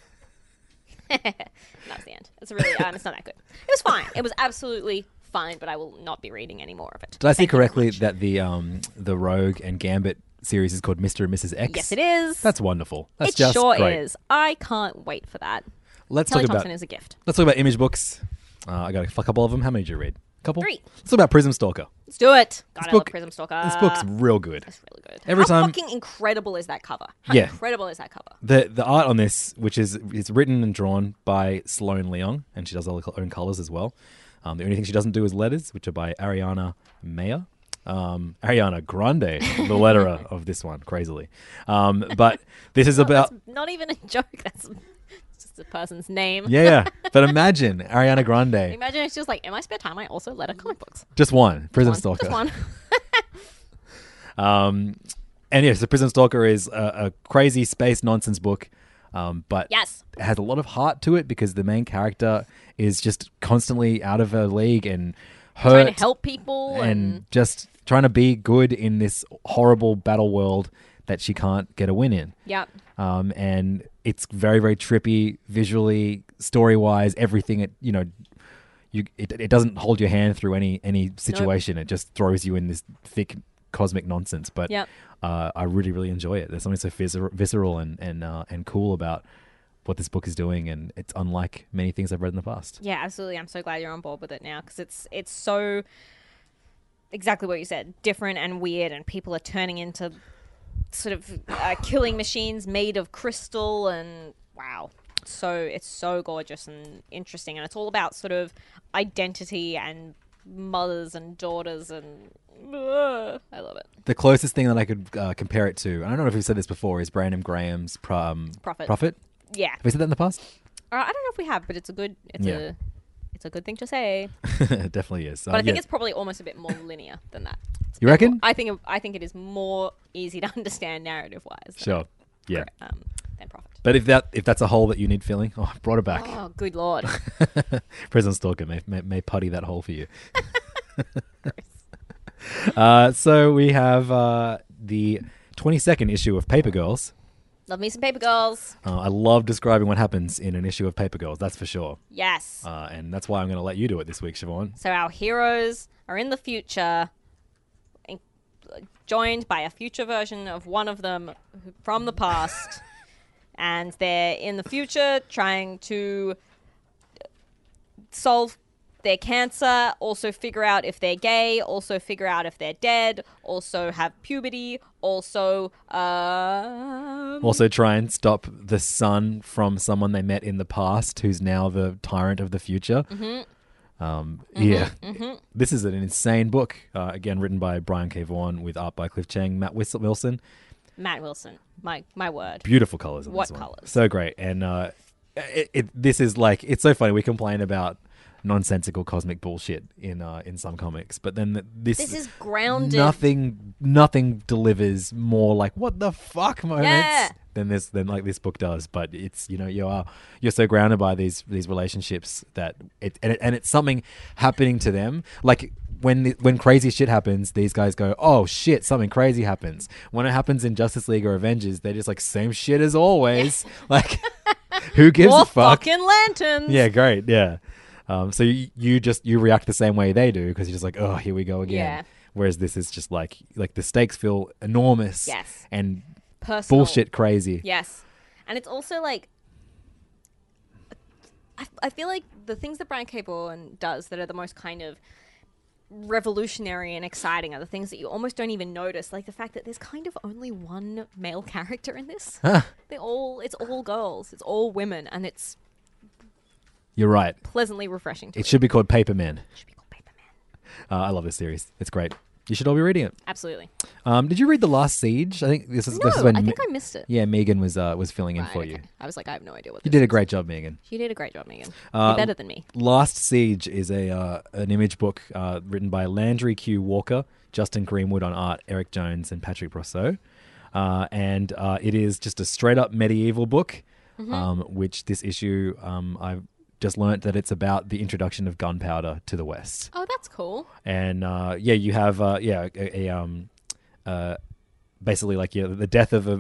That's the end. It's really, it's not that good. It was fine. It was absolutely fine, but I will not be reading any more of it. Did I see correctly that the Rogue and Gambit series is called Mr. and Mrs. X? Yes, it is. That's wonderful. That's it just sure great. is. I can't wait for that. Let's Kelly talk Thompson about is a gift. Let's talk about image books. I got a couple of them. How many did you read? A couple? 3. Let's talk about Prism Stalker. Let's do it. God, This I book- love Prism Stalker. This book's real good. It's really good. Every How time- fucking incredible is that cover? How Yeah. incredible is that cover? The art on this, which is it's written and drawn by Sloane Leong, and she does all her own colors as well. The only thing she doesn't do is letters, which are by Ariana Mayer. Ariana Grande, the letterer of this one, crazily. But this is about... That's not even a joke. That's just a person's name. Yeah. But imagine Ariana Grande. Imagine it's just like, in my spare time, I also letter comic books. Just one. Prism Stalker. Just one. And yes, the Prism Stalker is a crazy space nonsense book, but Yes. it has a lot of heart to it because the main character is just constantly out of her league and hurt. Trying to help people. and just trying to be good in this horrible battle world that she can't get a win in. Yep. And it's very, very trippy visually, story-wise, everything. It doesn't hold your hand through any situation. It just throws you in this thick cosmic nonsense. But Yep. I really, really enjoy it. There's something so visceral and cool about what this book is doing, and it's unlike many things I've read in the past. Yeah, absolutely. I'm so glad you're on board with it now because it's so exactly what you said, different and weird, and people are turning into sort of killing machines made of crystal, and wow, it's so gorgeous and interesting, and it's all about sort of identity and mothers and daughters, and I love it. The closest thing that I could compare it to, and I don't know if we've said this before, is Brandon Graham's Prophet. Yeah. Have we said that in the past? I don't know if we have, but it's a good thing to say. It definitely is. But I think it's probably almost a bit more linear than that. You reckon? I think it is more easy to understand narrative wise. Sure. Yeah. Than Prophet. But if that's a hole that you need filling, I brought it back. Oh, good lord. Prism Stalker may putty that hole for you. So we have the 22nd issue of Paper Girls. Love me some Paper Girls. I love describing what happens in an issue of Paper Girls, that's for sure. Yes. And that's why I'm going to let you do it this week, Siobhan. So our heroes are in the future, joined by a future version of one of them from the past. And they're in the future trying to solve their cancer, also figure out if they're gay, also figure out if they're dead, also have puberty, also try and stop the son from someone they met in the past who's now the tyrant of the future. This is an insane book. Again, written by Brian K. Vaughan with art by Cliff Chang, Matt Wilson. Matt Wilson, my word. Beautiful colors in What this one. colors? So great. And this is like, it's so funny. We complain about nonsensical cosmic bullshit in some comics, but then this is grounded. Nothing delivers more like what the fuck moments than this book does. But it's you're so grounded by these relationships that it's something happening to them. Like when crazy shit happens, these guys go, oh shit, something crazy happens. When it happens in Justice League or Avengers, they're just like, same shit as always. Like, who gives More a fuck? fucking lanterns. Yeah, great. Yeah. So you react the same way they do because you're just like, oh, here we go again. Yeah. Whereas this is just like the stakes feel enormous. Yes. And Personal. bullshit crazy. Yes. And it's also like, I feel like the things that Brian K. Vaughan does that are the most kind of revolutionary and exciting are the things that you almost don't even notice. Like the fact that there's kind of only one male character in this. It's all girls. It's all women. And it's You're right. pleasantly refreshing to It should be called Paperman. I love this series. It's great. You should all be reading it. Absolutely. Did you read The Last Siege? I think this is when I think I missed it. Yeah, Megan was filling in for you. I was like, I have no idea what You this did a is. great job, Megan. You did a great job, Megan. You're better than me. Last Siege is an image book written by Landry Q. Walker, Justin Greenwood on art, Eric Jones, and Patrick Brosseau. And it is just a straight up medieval book, which this issue I've just learnt that it's about the introduction of gunpowder to the West. Oh, that's cool. And you have basically like the death of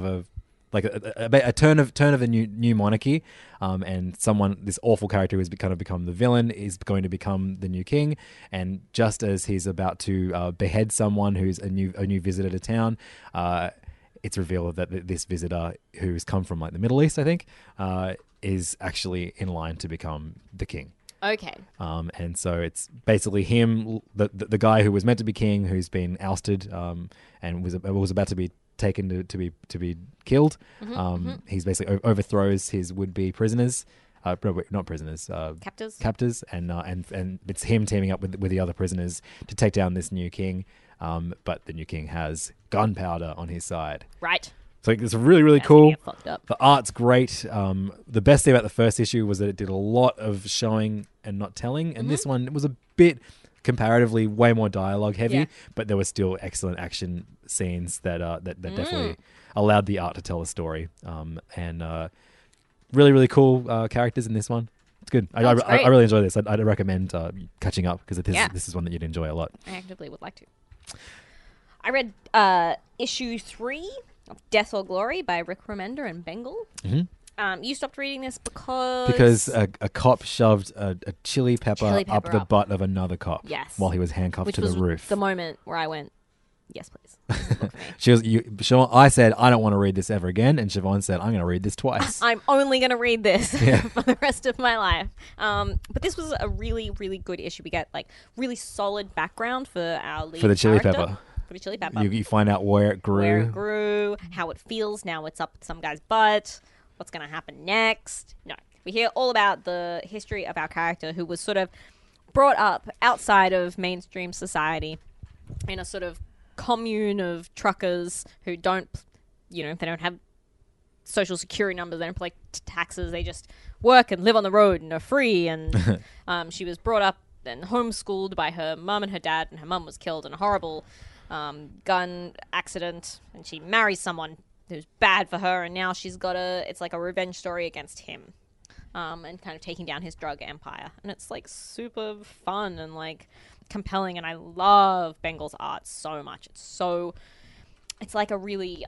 a turn of a new monarchy, and this awful character who has become the villain is going to become the new king, and just as he's about to behead someone who's a new visitor to town, it's revealed that this visitor who's come from like the Middle East, I think, is actually in line to become the king. Okay. And so it's basically him, the guy who was meant to be king, who's been ousted, and was about to be taken to be killed. He's basically overthrows his would-be prisoners. Not prisoners. Captors. And it's him teaming up with the other prisoners to take down this new king. But the new king has gunpowder on his side. Right. So it's really, really cool. Get fucked up. The art's great. The best thing about the first issue was that it did a lot of showing and not telling. And this one was a bit comparatively way more dialogue heavy, but there were still excellent action scenes that definitely allowed the art to tell a story. And really, really cool characters in this one. It's good. I really enjoy this. I'd recommend catching up because this is one that you'd enjoy a lot. I actively would like to. I read issue 3 of Death or Glory by Rick Remender and Bengal. You stopped reading this because a cop shoved a chili pepper up the butt of another cop. Yes. While he was handcuffed to the roof. The moment where I went, yes, please. Siobhan, I said I don't want to read this ever again, and Siobhan said I'm going to read this twice. I'm only going to read this for the rest of my life. But this was a really, really good issue. We got like really solid background for our lead for the chili character. pepper. For the chili pepper. You find out where it grew. How it feels now it's up some guy's butt, what's going to happen next. No, we hear all about the history of our character who was sort of brought up outside of mainstream society in a sort of commune of truckers who don't have social security numbers, they don't pay taxes, they just work and live on the road and are free. And she was brought up and homeschooled by her mum and her dad, and her mum was killed in a horrible gun accident, and she marries someone who's bad for her, and now she's got it's like a revenge story against him, and kind of taking down his drug empire. And it's like super fun and like compelling, and I love Bengal's art so much. It's like a really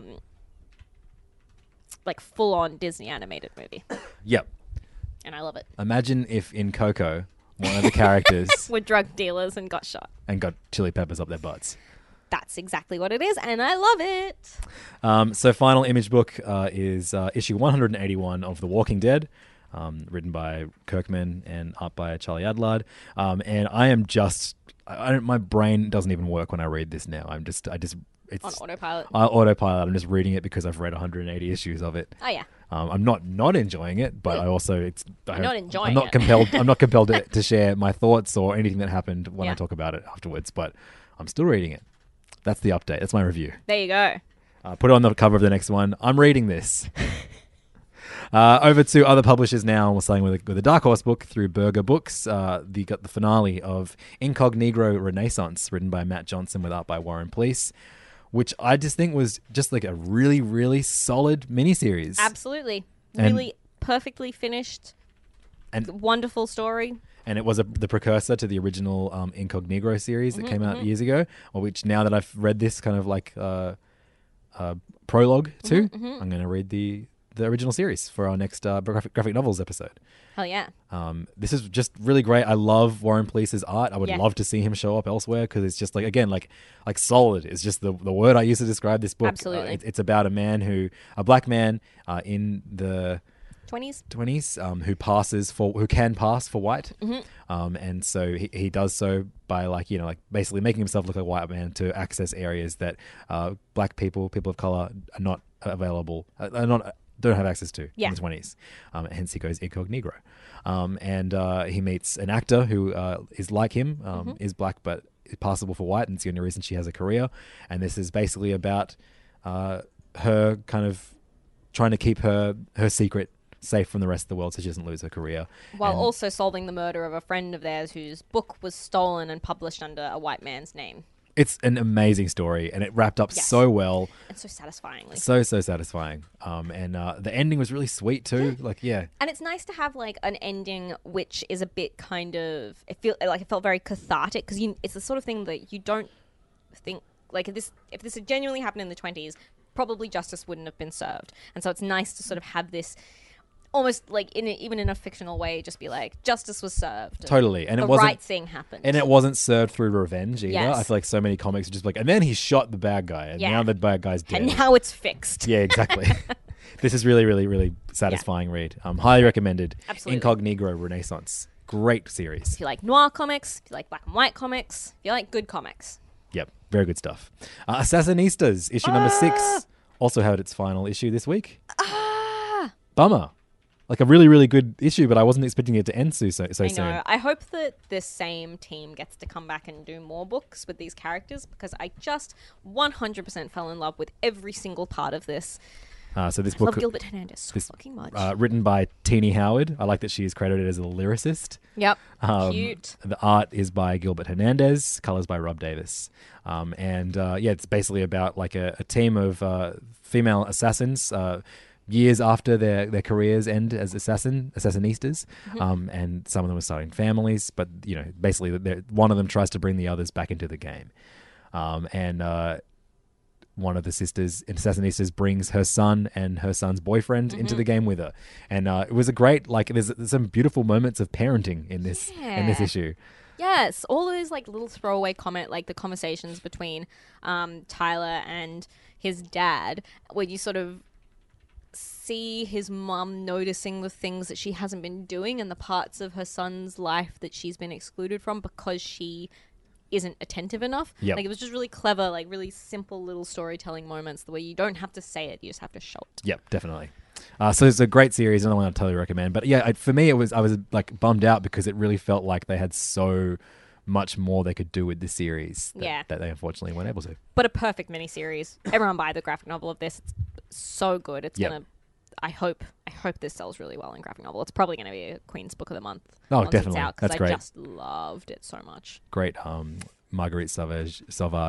like full-on Disney animated movie. Yep. And I love it. Imagine if in Coco one of the characters were drug dealers and got shot and got chili peppers up their butts. That's exactly what it is, and I love it. So final image book is issue 181 of The Walking Dead, written by Kirkman and art by Charlie Adlard. And I am my brain doesn't even work when I read this now. It's on autopilot. Autopilot. I'm just reading it because I've read 180 issues of it. Oh yeah. I'm not enjoying it, but I also I'm not compelled. I'm not compelled to share my thoughts or anything that happened when I talk about it afterwards. But I'm still reading it. That's the update. That's my review. There you go. Put it on the cover of the next one. I'm reading this. Over to other publishers now. We're starting with a Dark Horse book through Burger Books. Got the finale of Incognito Renaissance, written by Matt Johnson with art by Warren Pleece, which I just think was just like a really, really solid miniseries. Absolutely. Really perfectly finished and wonderful story. and it was the precursor to the original Incognito series that came out years ago. Which now that I've read this kind of like prologue to, I'm going to read the original series for our next graphic novels episode. Hell yeah. This is just really great. I love Warren Pleece's art. I would love to see him show up elsewhere because it's just like solid is just the word I use to describe this book. Absolutely. It's about a black man in the 20s who can pass for white. And so he does so by basically making himself look like a white man to access areas that black people of color are not available, don't have access to in the 20s. Hence he goes incognito. And he meets an actor who is like him, is black but is passable for white, and it's the only reason she has a career. And this is basically about her kind of trying to keep her secret safe from the rest of the world so she doesn't lose her career. While also solving the murder of a friend of theirs whose book was stolen and published under a white man's name. It's an amazing story, and it wrapped up so well. And so satisfyingly. So satisfying. And the ending was really sweet too. And it's nice to have like an ending which is a bit kind of... It felt very cathartic because it's the sort of thing that you don't think... Like if this had genuinely happened in the 20s, probably justice wouldn't have been served. And so it's nice to sort of have this... Almost like even in a fictional way, just be like, justice was served. Totally. And the it wasn't, right thing happened. And it wasn't served through revenge either. Yes. I feel like so many comics are just like, and then he shot the bad guy, and now the bad guy's dead. And now it's fixed. Yeah, exactly. This is really, really, really satisfying read. Highly recommended. Absolutely. Incognito Renaissance. Great series. If you like noir comics, if you like black and white comics, if you like good comics. Yep, very good stuff. Assassinistas, issue number 6, also had its final issue this week. Bummer. Like a really, really good issue, but I wasn't expecting it to end so soon. I know. I hope that this same team gets to come back and do more books with these characters because I just 100% fell in love with every single part of this. So this I book, love Gilbert Hernandez so fucking much. Written by Teenie Howard. I like that she is credited as a lyricist. Yep, cute. The art is by Gilbert Hernandez, colors by Rob Davis. It's basically about like a team of female assassins. Years after their careers end as assassinistas, and some of them are starting families, but basically one of them tries to bring the others back into the game, and one of the sisters assassinistas brings her son and her son's boyfriend into the game with her, and it was a great there's some beautiful moments of parenting in this issue. Yes, all those like little throwaway comment, like the conversations between Tyler and his dad, where you sort of see his mum noticing the things that she hasn't been doing and the parts of her son's life that she's been excluded from because she isn't attentive enough. Yep. Like it was just really clever, like really simple little storytelling moments the way you don't have to say it, you just have to show it. Yep, definitely. So it's a great series, and I want to totally recommend. But yeah, for me, I was like bummed out because it really felt like they had so much more they could do with the series that they unfortunately weren't able to. But a perfect miniseries. Everyone buy the graphic novel of this. It's so good. It's gonna. I hope this sells really well in graphic novel. It's probably going to be a Queen's Book of the Month. Oh, once definitely. It's out, That's great. I just loved it so much. Great Marguerite Sauvage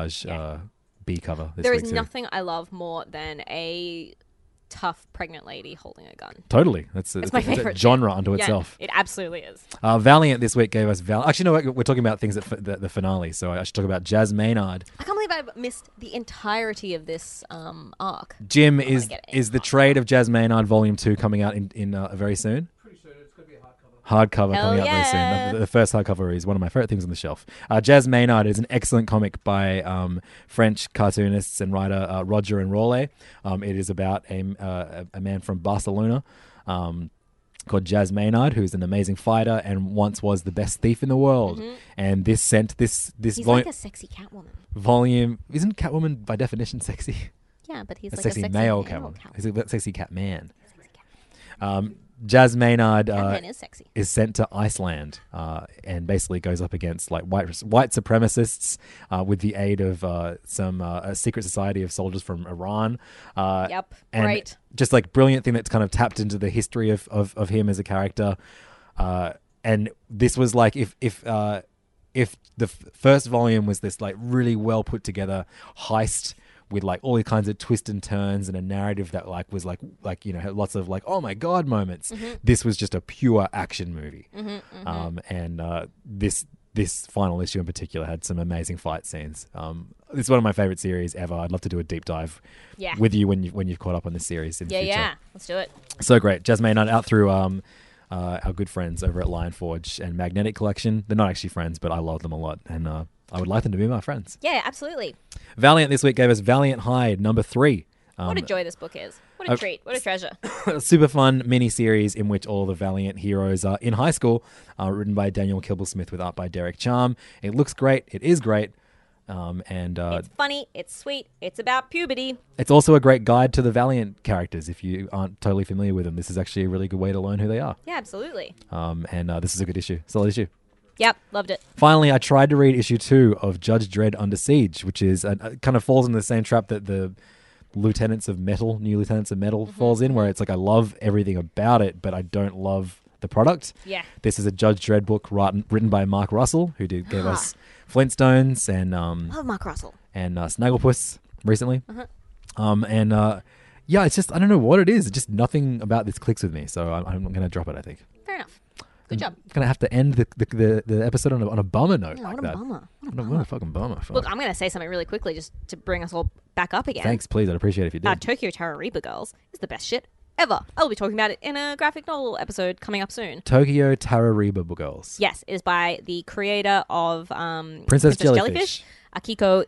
B cover this There week is too. nothing I love more than a tough pregnant lady holding a gun. Totally. It's my favorite a genre unto Yeah, itself. it absolutely is. Valiant this week gave us Actually, no, we're talking about things at the finale, so I should talk about Jazz Maynard. I can't believe I've missed the entirety of this arc. Jim, is the trade of Jazz Maynard Volume 2 coming out in very soon? Pretty soon. It's going to be a hardcover. Hell Coming out very soon. The first hardcover is one of my favorite things on the shelf. Jazz Maynard is an excellent comic by French cartoonists and writer Roger and Rowley. It is about a man from Barcelona called Jazz Maynard, who's an amazing fighter and once was the best thief in the world. And this sent this He's like a sexy Catwoman. volume. Isn't Catwoman by definition sexy? Yeah, but he's a like sexy a sexy male Catwoman. He's a sexy Catman. Jazz Maynard Catman is sexy. is sent to Iceland and basically goes up against like white supremacists with the aid of some a secret society of soldiers from Iran. Yep, and great. Just like brilliant thing that's kind of tapped into the history of him as a character. And this was like if the first volume was this like really well put together heist with like all kinds of twists and turns and a narrative that like was like had lots of like oh my god moments. This was just a pure action movie. And this final issue in particular had some amazing fight scenes. This is one of my favorite series ever. I'd love to do a deep dive with you when you've caught up on this series in the future. Yeah, let's do it. So great. Jasmine Knight out through our good friends over at Lion Forge and Magnetic Collection. They're not actually friends, but I love them a lot, and I would like them to be my friends. Yeah, absolutely. Valiant this week gave us Valiant Hide number 3. What a joy this book is. What a treat. What a treasure. A super fun mini-series in which all the Valiant heroes are in high school, written by Daniel Kibblesmith with art by Derek Charm. It looks great. It is great. It's funny. It's sweet. It's about puberty. It's also a great guide to the Valiant characters. If you aren't totally familiar with them, this is actually a really good way to learn who they are. Yeah, absolutely. And this is a good issue. Solid issue. Yep, loved it. Finally, I tried to read issue 2 of Judge Dredd Under Siege, which is kind of falls in the same trap that the New Lieutenants of Metal falls in, where it's like I love everything about it, but I don't love the product. Yeah. This is a Judge Dredd book written by Mark Russell, who gave us Flintstones and love Mark Russell and Snagglepuss recently. Yeah, it's just I don't know what it is. It's just nothing about this clicks with me, so I'm going to drop it. I think. Fair enough. Good job. I'm going to have to end the episode on a bummer note like what that. A bummer. What a fucking bummer. Look, I'm going to say something really quickly just to bring us all back up again. Thanks, please. I'd appreciate it if you did. Tokyo Tarariba Girls is the best shit ever. I'll be talking about it in a graphic novel episode coming up soon. Tokyo Tarariba Girls. Yes, it is by the creator of Princess Jellyfish. Akiko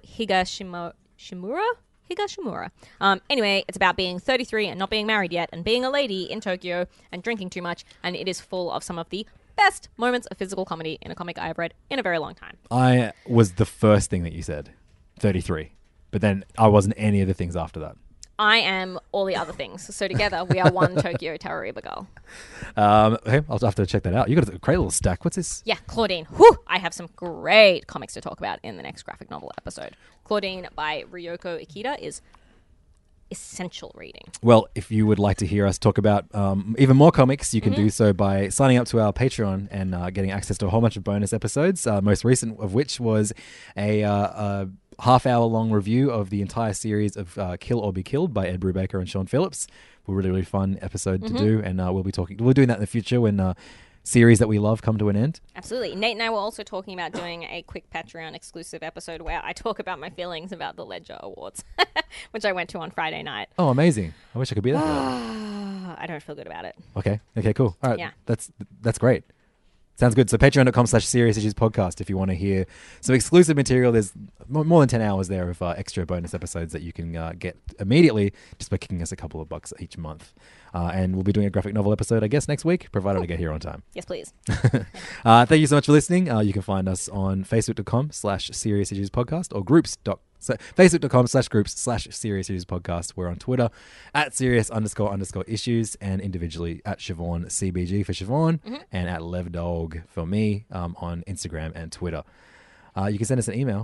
Higashimura. Anyway, it's about being 33 and not being married yet and being a lady in Tokyo and drinking too much, and it is full of some of the best moments of physical comedy in a comic I have read in a very long time. I was the first thing that you said, 33. But then I wasn't any of the things after that. I am all the other things. So together we are one Tokyo Tarariba girl. Okay, I'll have to check that out. You got a great little stack. What's this? Yeah, Claudine. Whew, I have some great comics to talk about in the next graphic novel episode. Claudine by Ryoko Ikeda is essential reading. Well, if you would like to hear us talk about even more comics, you can do so by signing up to our Patreon and getting access to a whole bunch of bonus episodes, most recent of which was a half-hour-long review of the entire series of Kill or Be Killed by Ed Brubaker and Sean Phillips. A really, really fun episode to do, and we'll doing that in the future when series that we love come to an end. Absolutely. Nate and I were also talking about doing a quick Patreon exclusive episode where I talk about my feelings about the Ledger Awards, which I went to on Friday night. Oh, amazing. I wish I could be there for that. I don't feel good about it. Okay, cool. All right, yeah. That's great. Sounds good. So patreon.com/Serious Issues Podcast if you want to hear some exclusive material. There's more than 10 hours there of extra bonus episodes that you can get immediately just by kicking us a couple of bucks each month. And we'll be doing a graphic novel episode, I guess, next week, provided I get here on time. Yes, please. Thank you so much for listening. You can find us on facebook.com/Serious Issues Podcast or facebook.com/groups/Serious Issues Podcast. We're on Twitter @serious__issues and individually @Siobhan CBG for Siobhan and @LevDog for me on Instagram and Twitter. You can send us an email,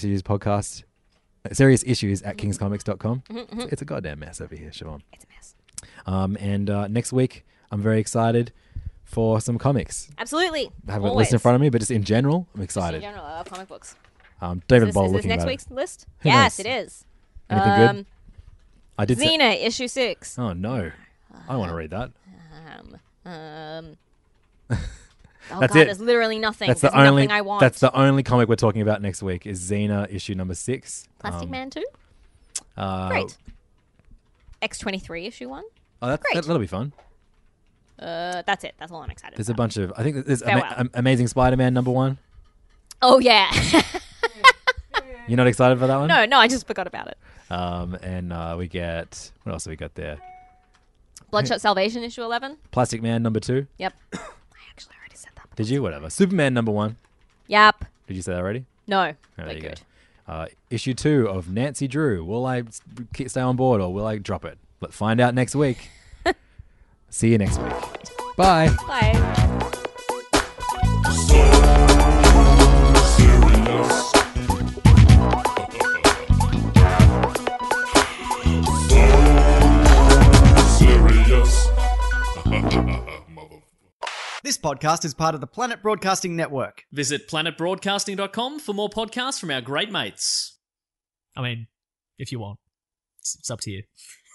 seriousissues@kingscomics.com. It's a goddamn mess over here, Siobhan. It's a mess. And next week, I'm very excited for some comics. Absolutely. I haven't got a list in front of me, but just in general, I'm excited. Just in general, I love comic books. David Boll is looking this next at week's list? Who Yes, knows? it is. Anything good? I did Xena, issue 6. Oh, no. I want to read that. That's God, it. there's literally nothing. That's There's the only. nothing I want. That's the only comic we're talking about next week. Is Xena issue number 6. Plastic Man 2. Great. X-23 issue 1. Oh, that'll be fun. That's it. That's all I'm excited There's about. a bunch of. I think there's Farewell. Amazing Spider-Man number 1. Oh yeah. You're not excited for that one? No, I just forgot about it. And we get what else have we got there? Bloodshot Salvation issue 11. Plastic Man number 2. Yep. I actually already said that. Did you? Whatever. Superman number 1. Yep. Did you say that already? No. Oh, there But you good. go. Issue 2 of Nancy Drew. Will I stay on board or will I drop it? Let's find out next week. See you next week. Bye. Bye. This podcast is part of the Planet Broadcasting Network. Visit planetbroadcasting.com for more podcasts from our great mates. I mean, if you want. It's up to you.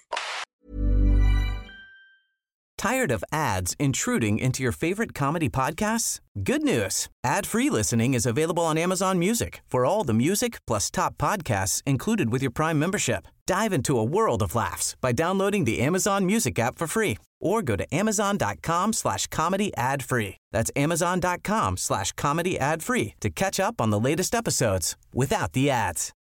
Tired of ads intruding into your favorite comedy podcasts? Good news. Ad-free listening is available on Amazon Music for all the music plus top podcasts included with your Prime membership. Dive into a world of laughs by downloading the Amazon Music app for free or go to amazon.com/comedy ad-free. That's amazon.com/comedy ad-free to catch up on the latest episodes without the ads.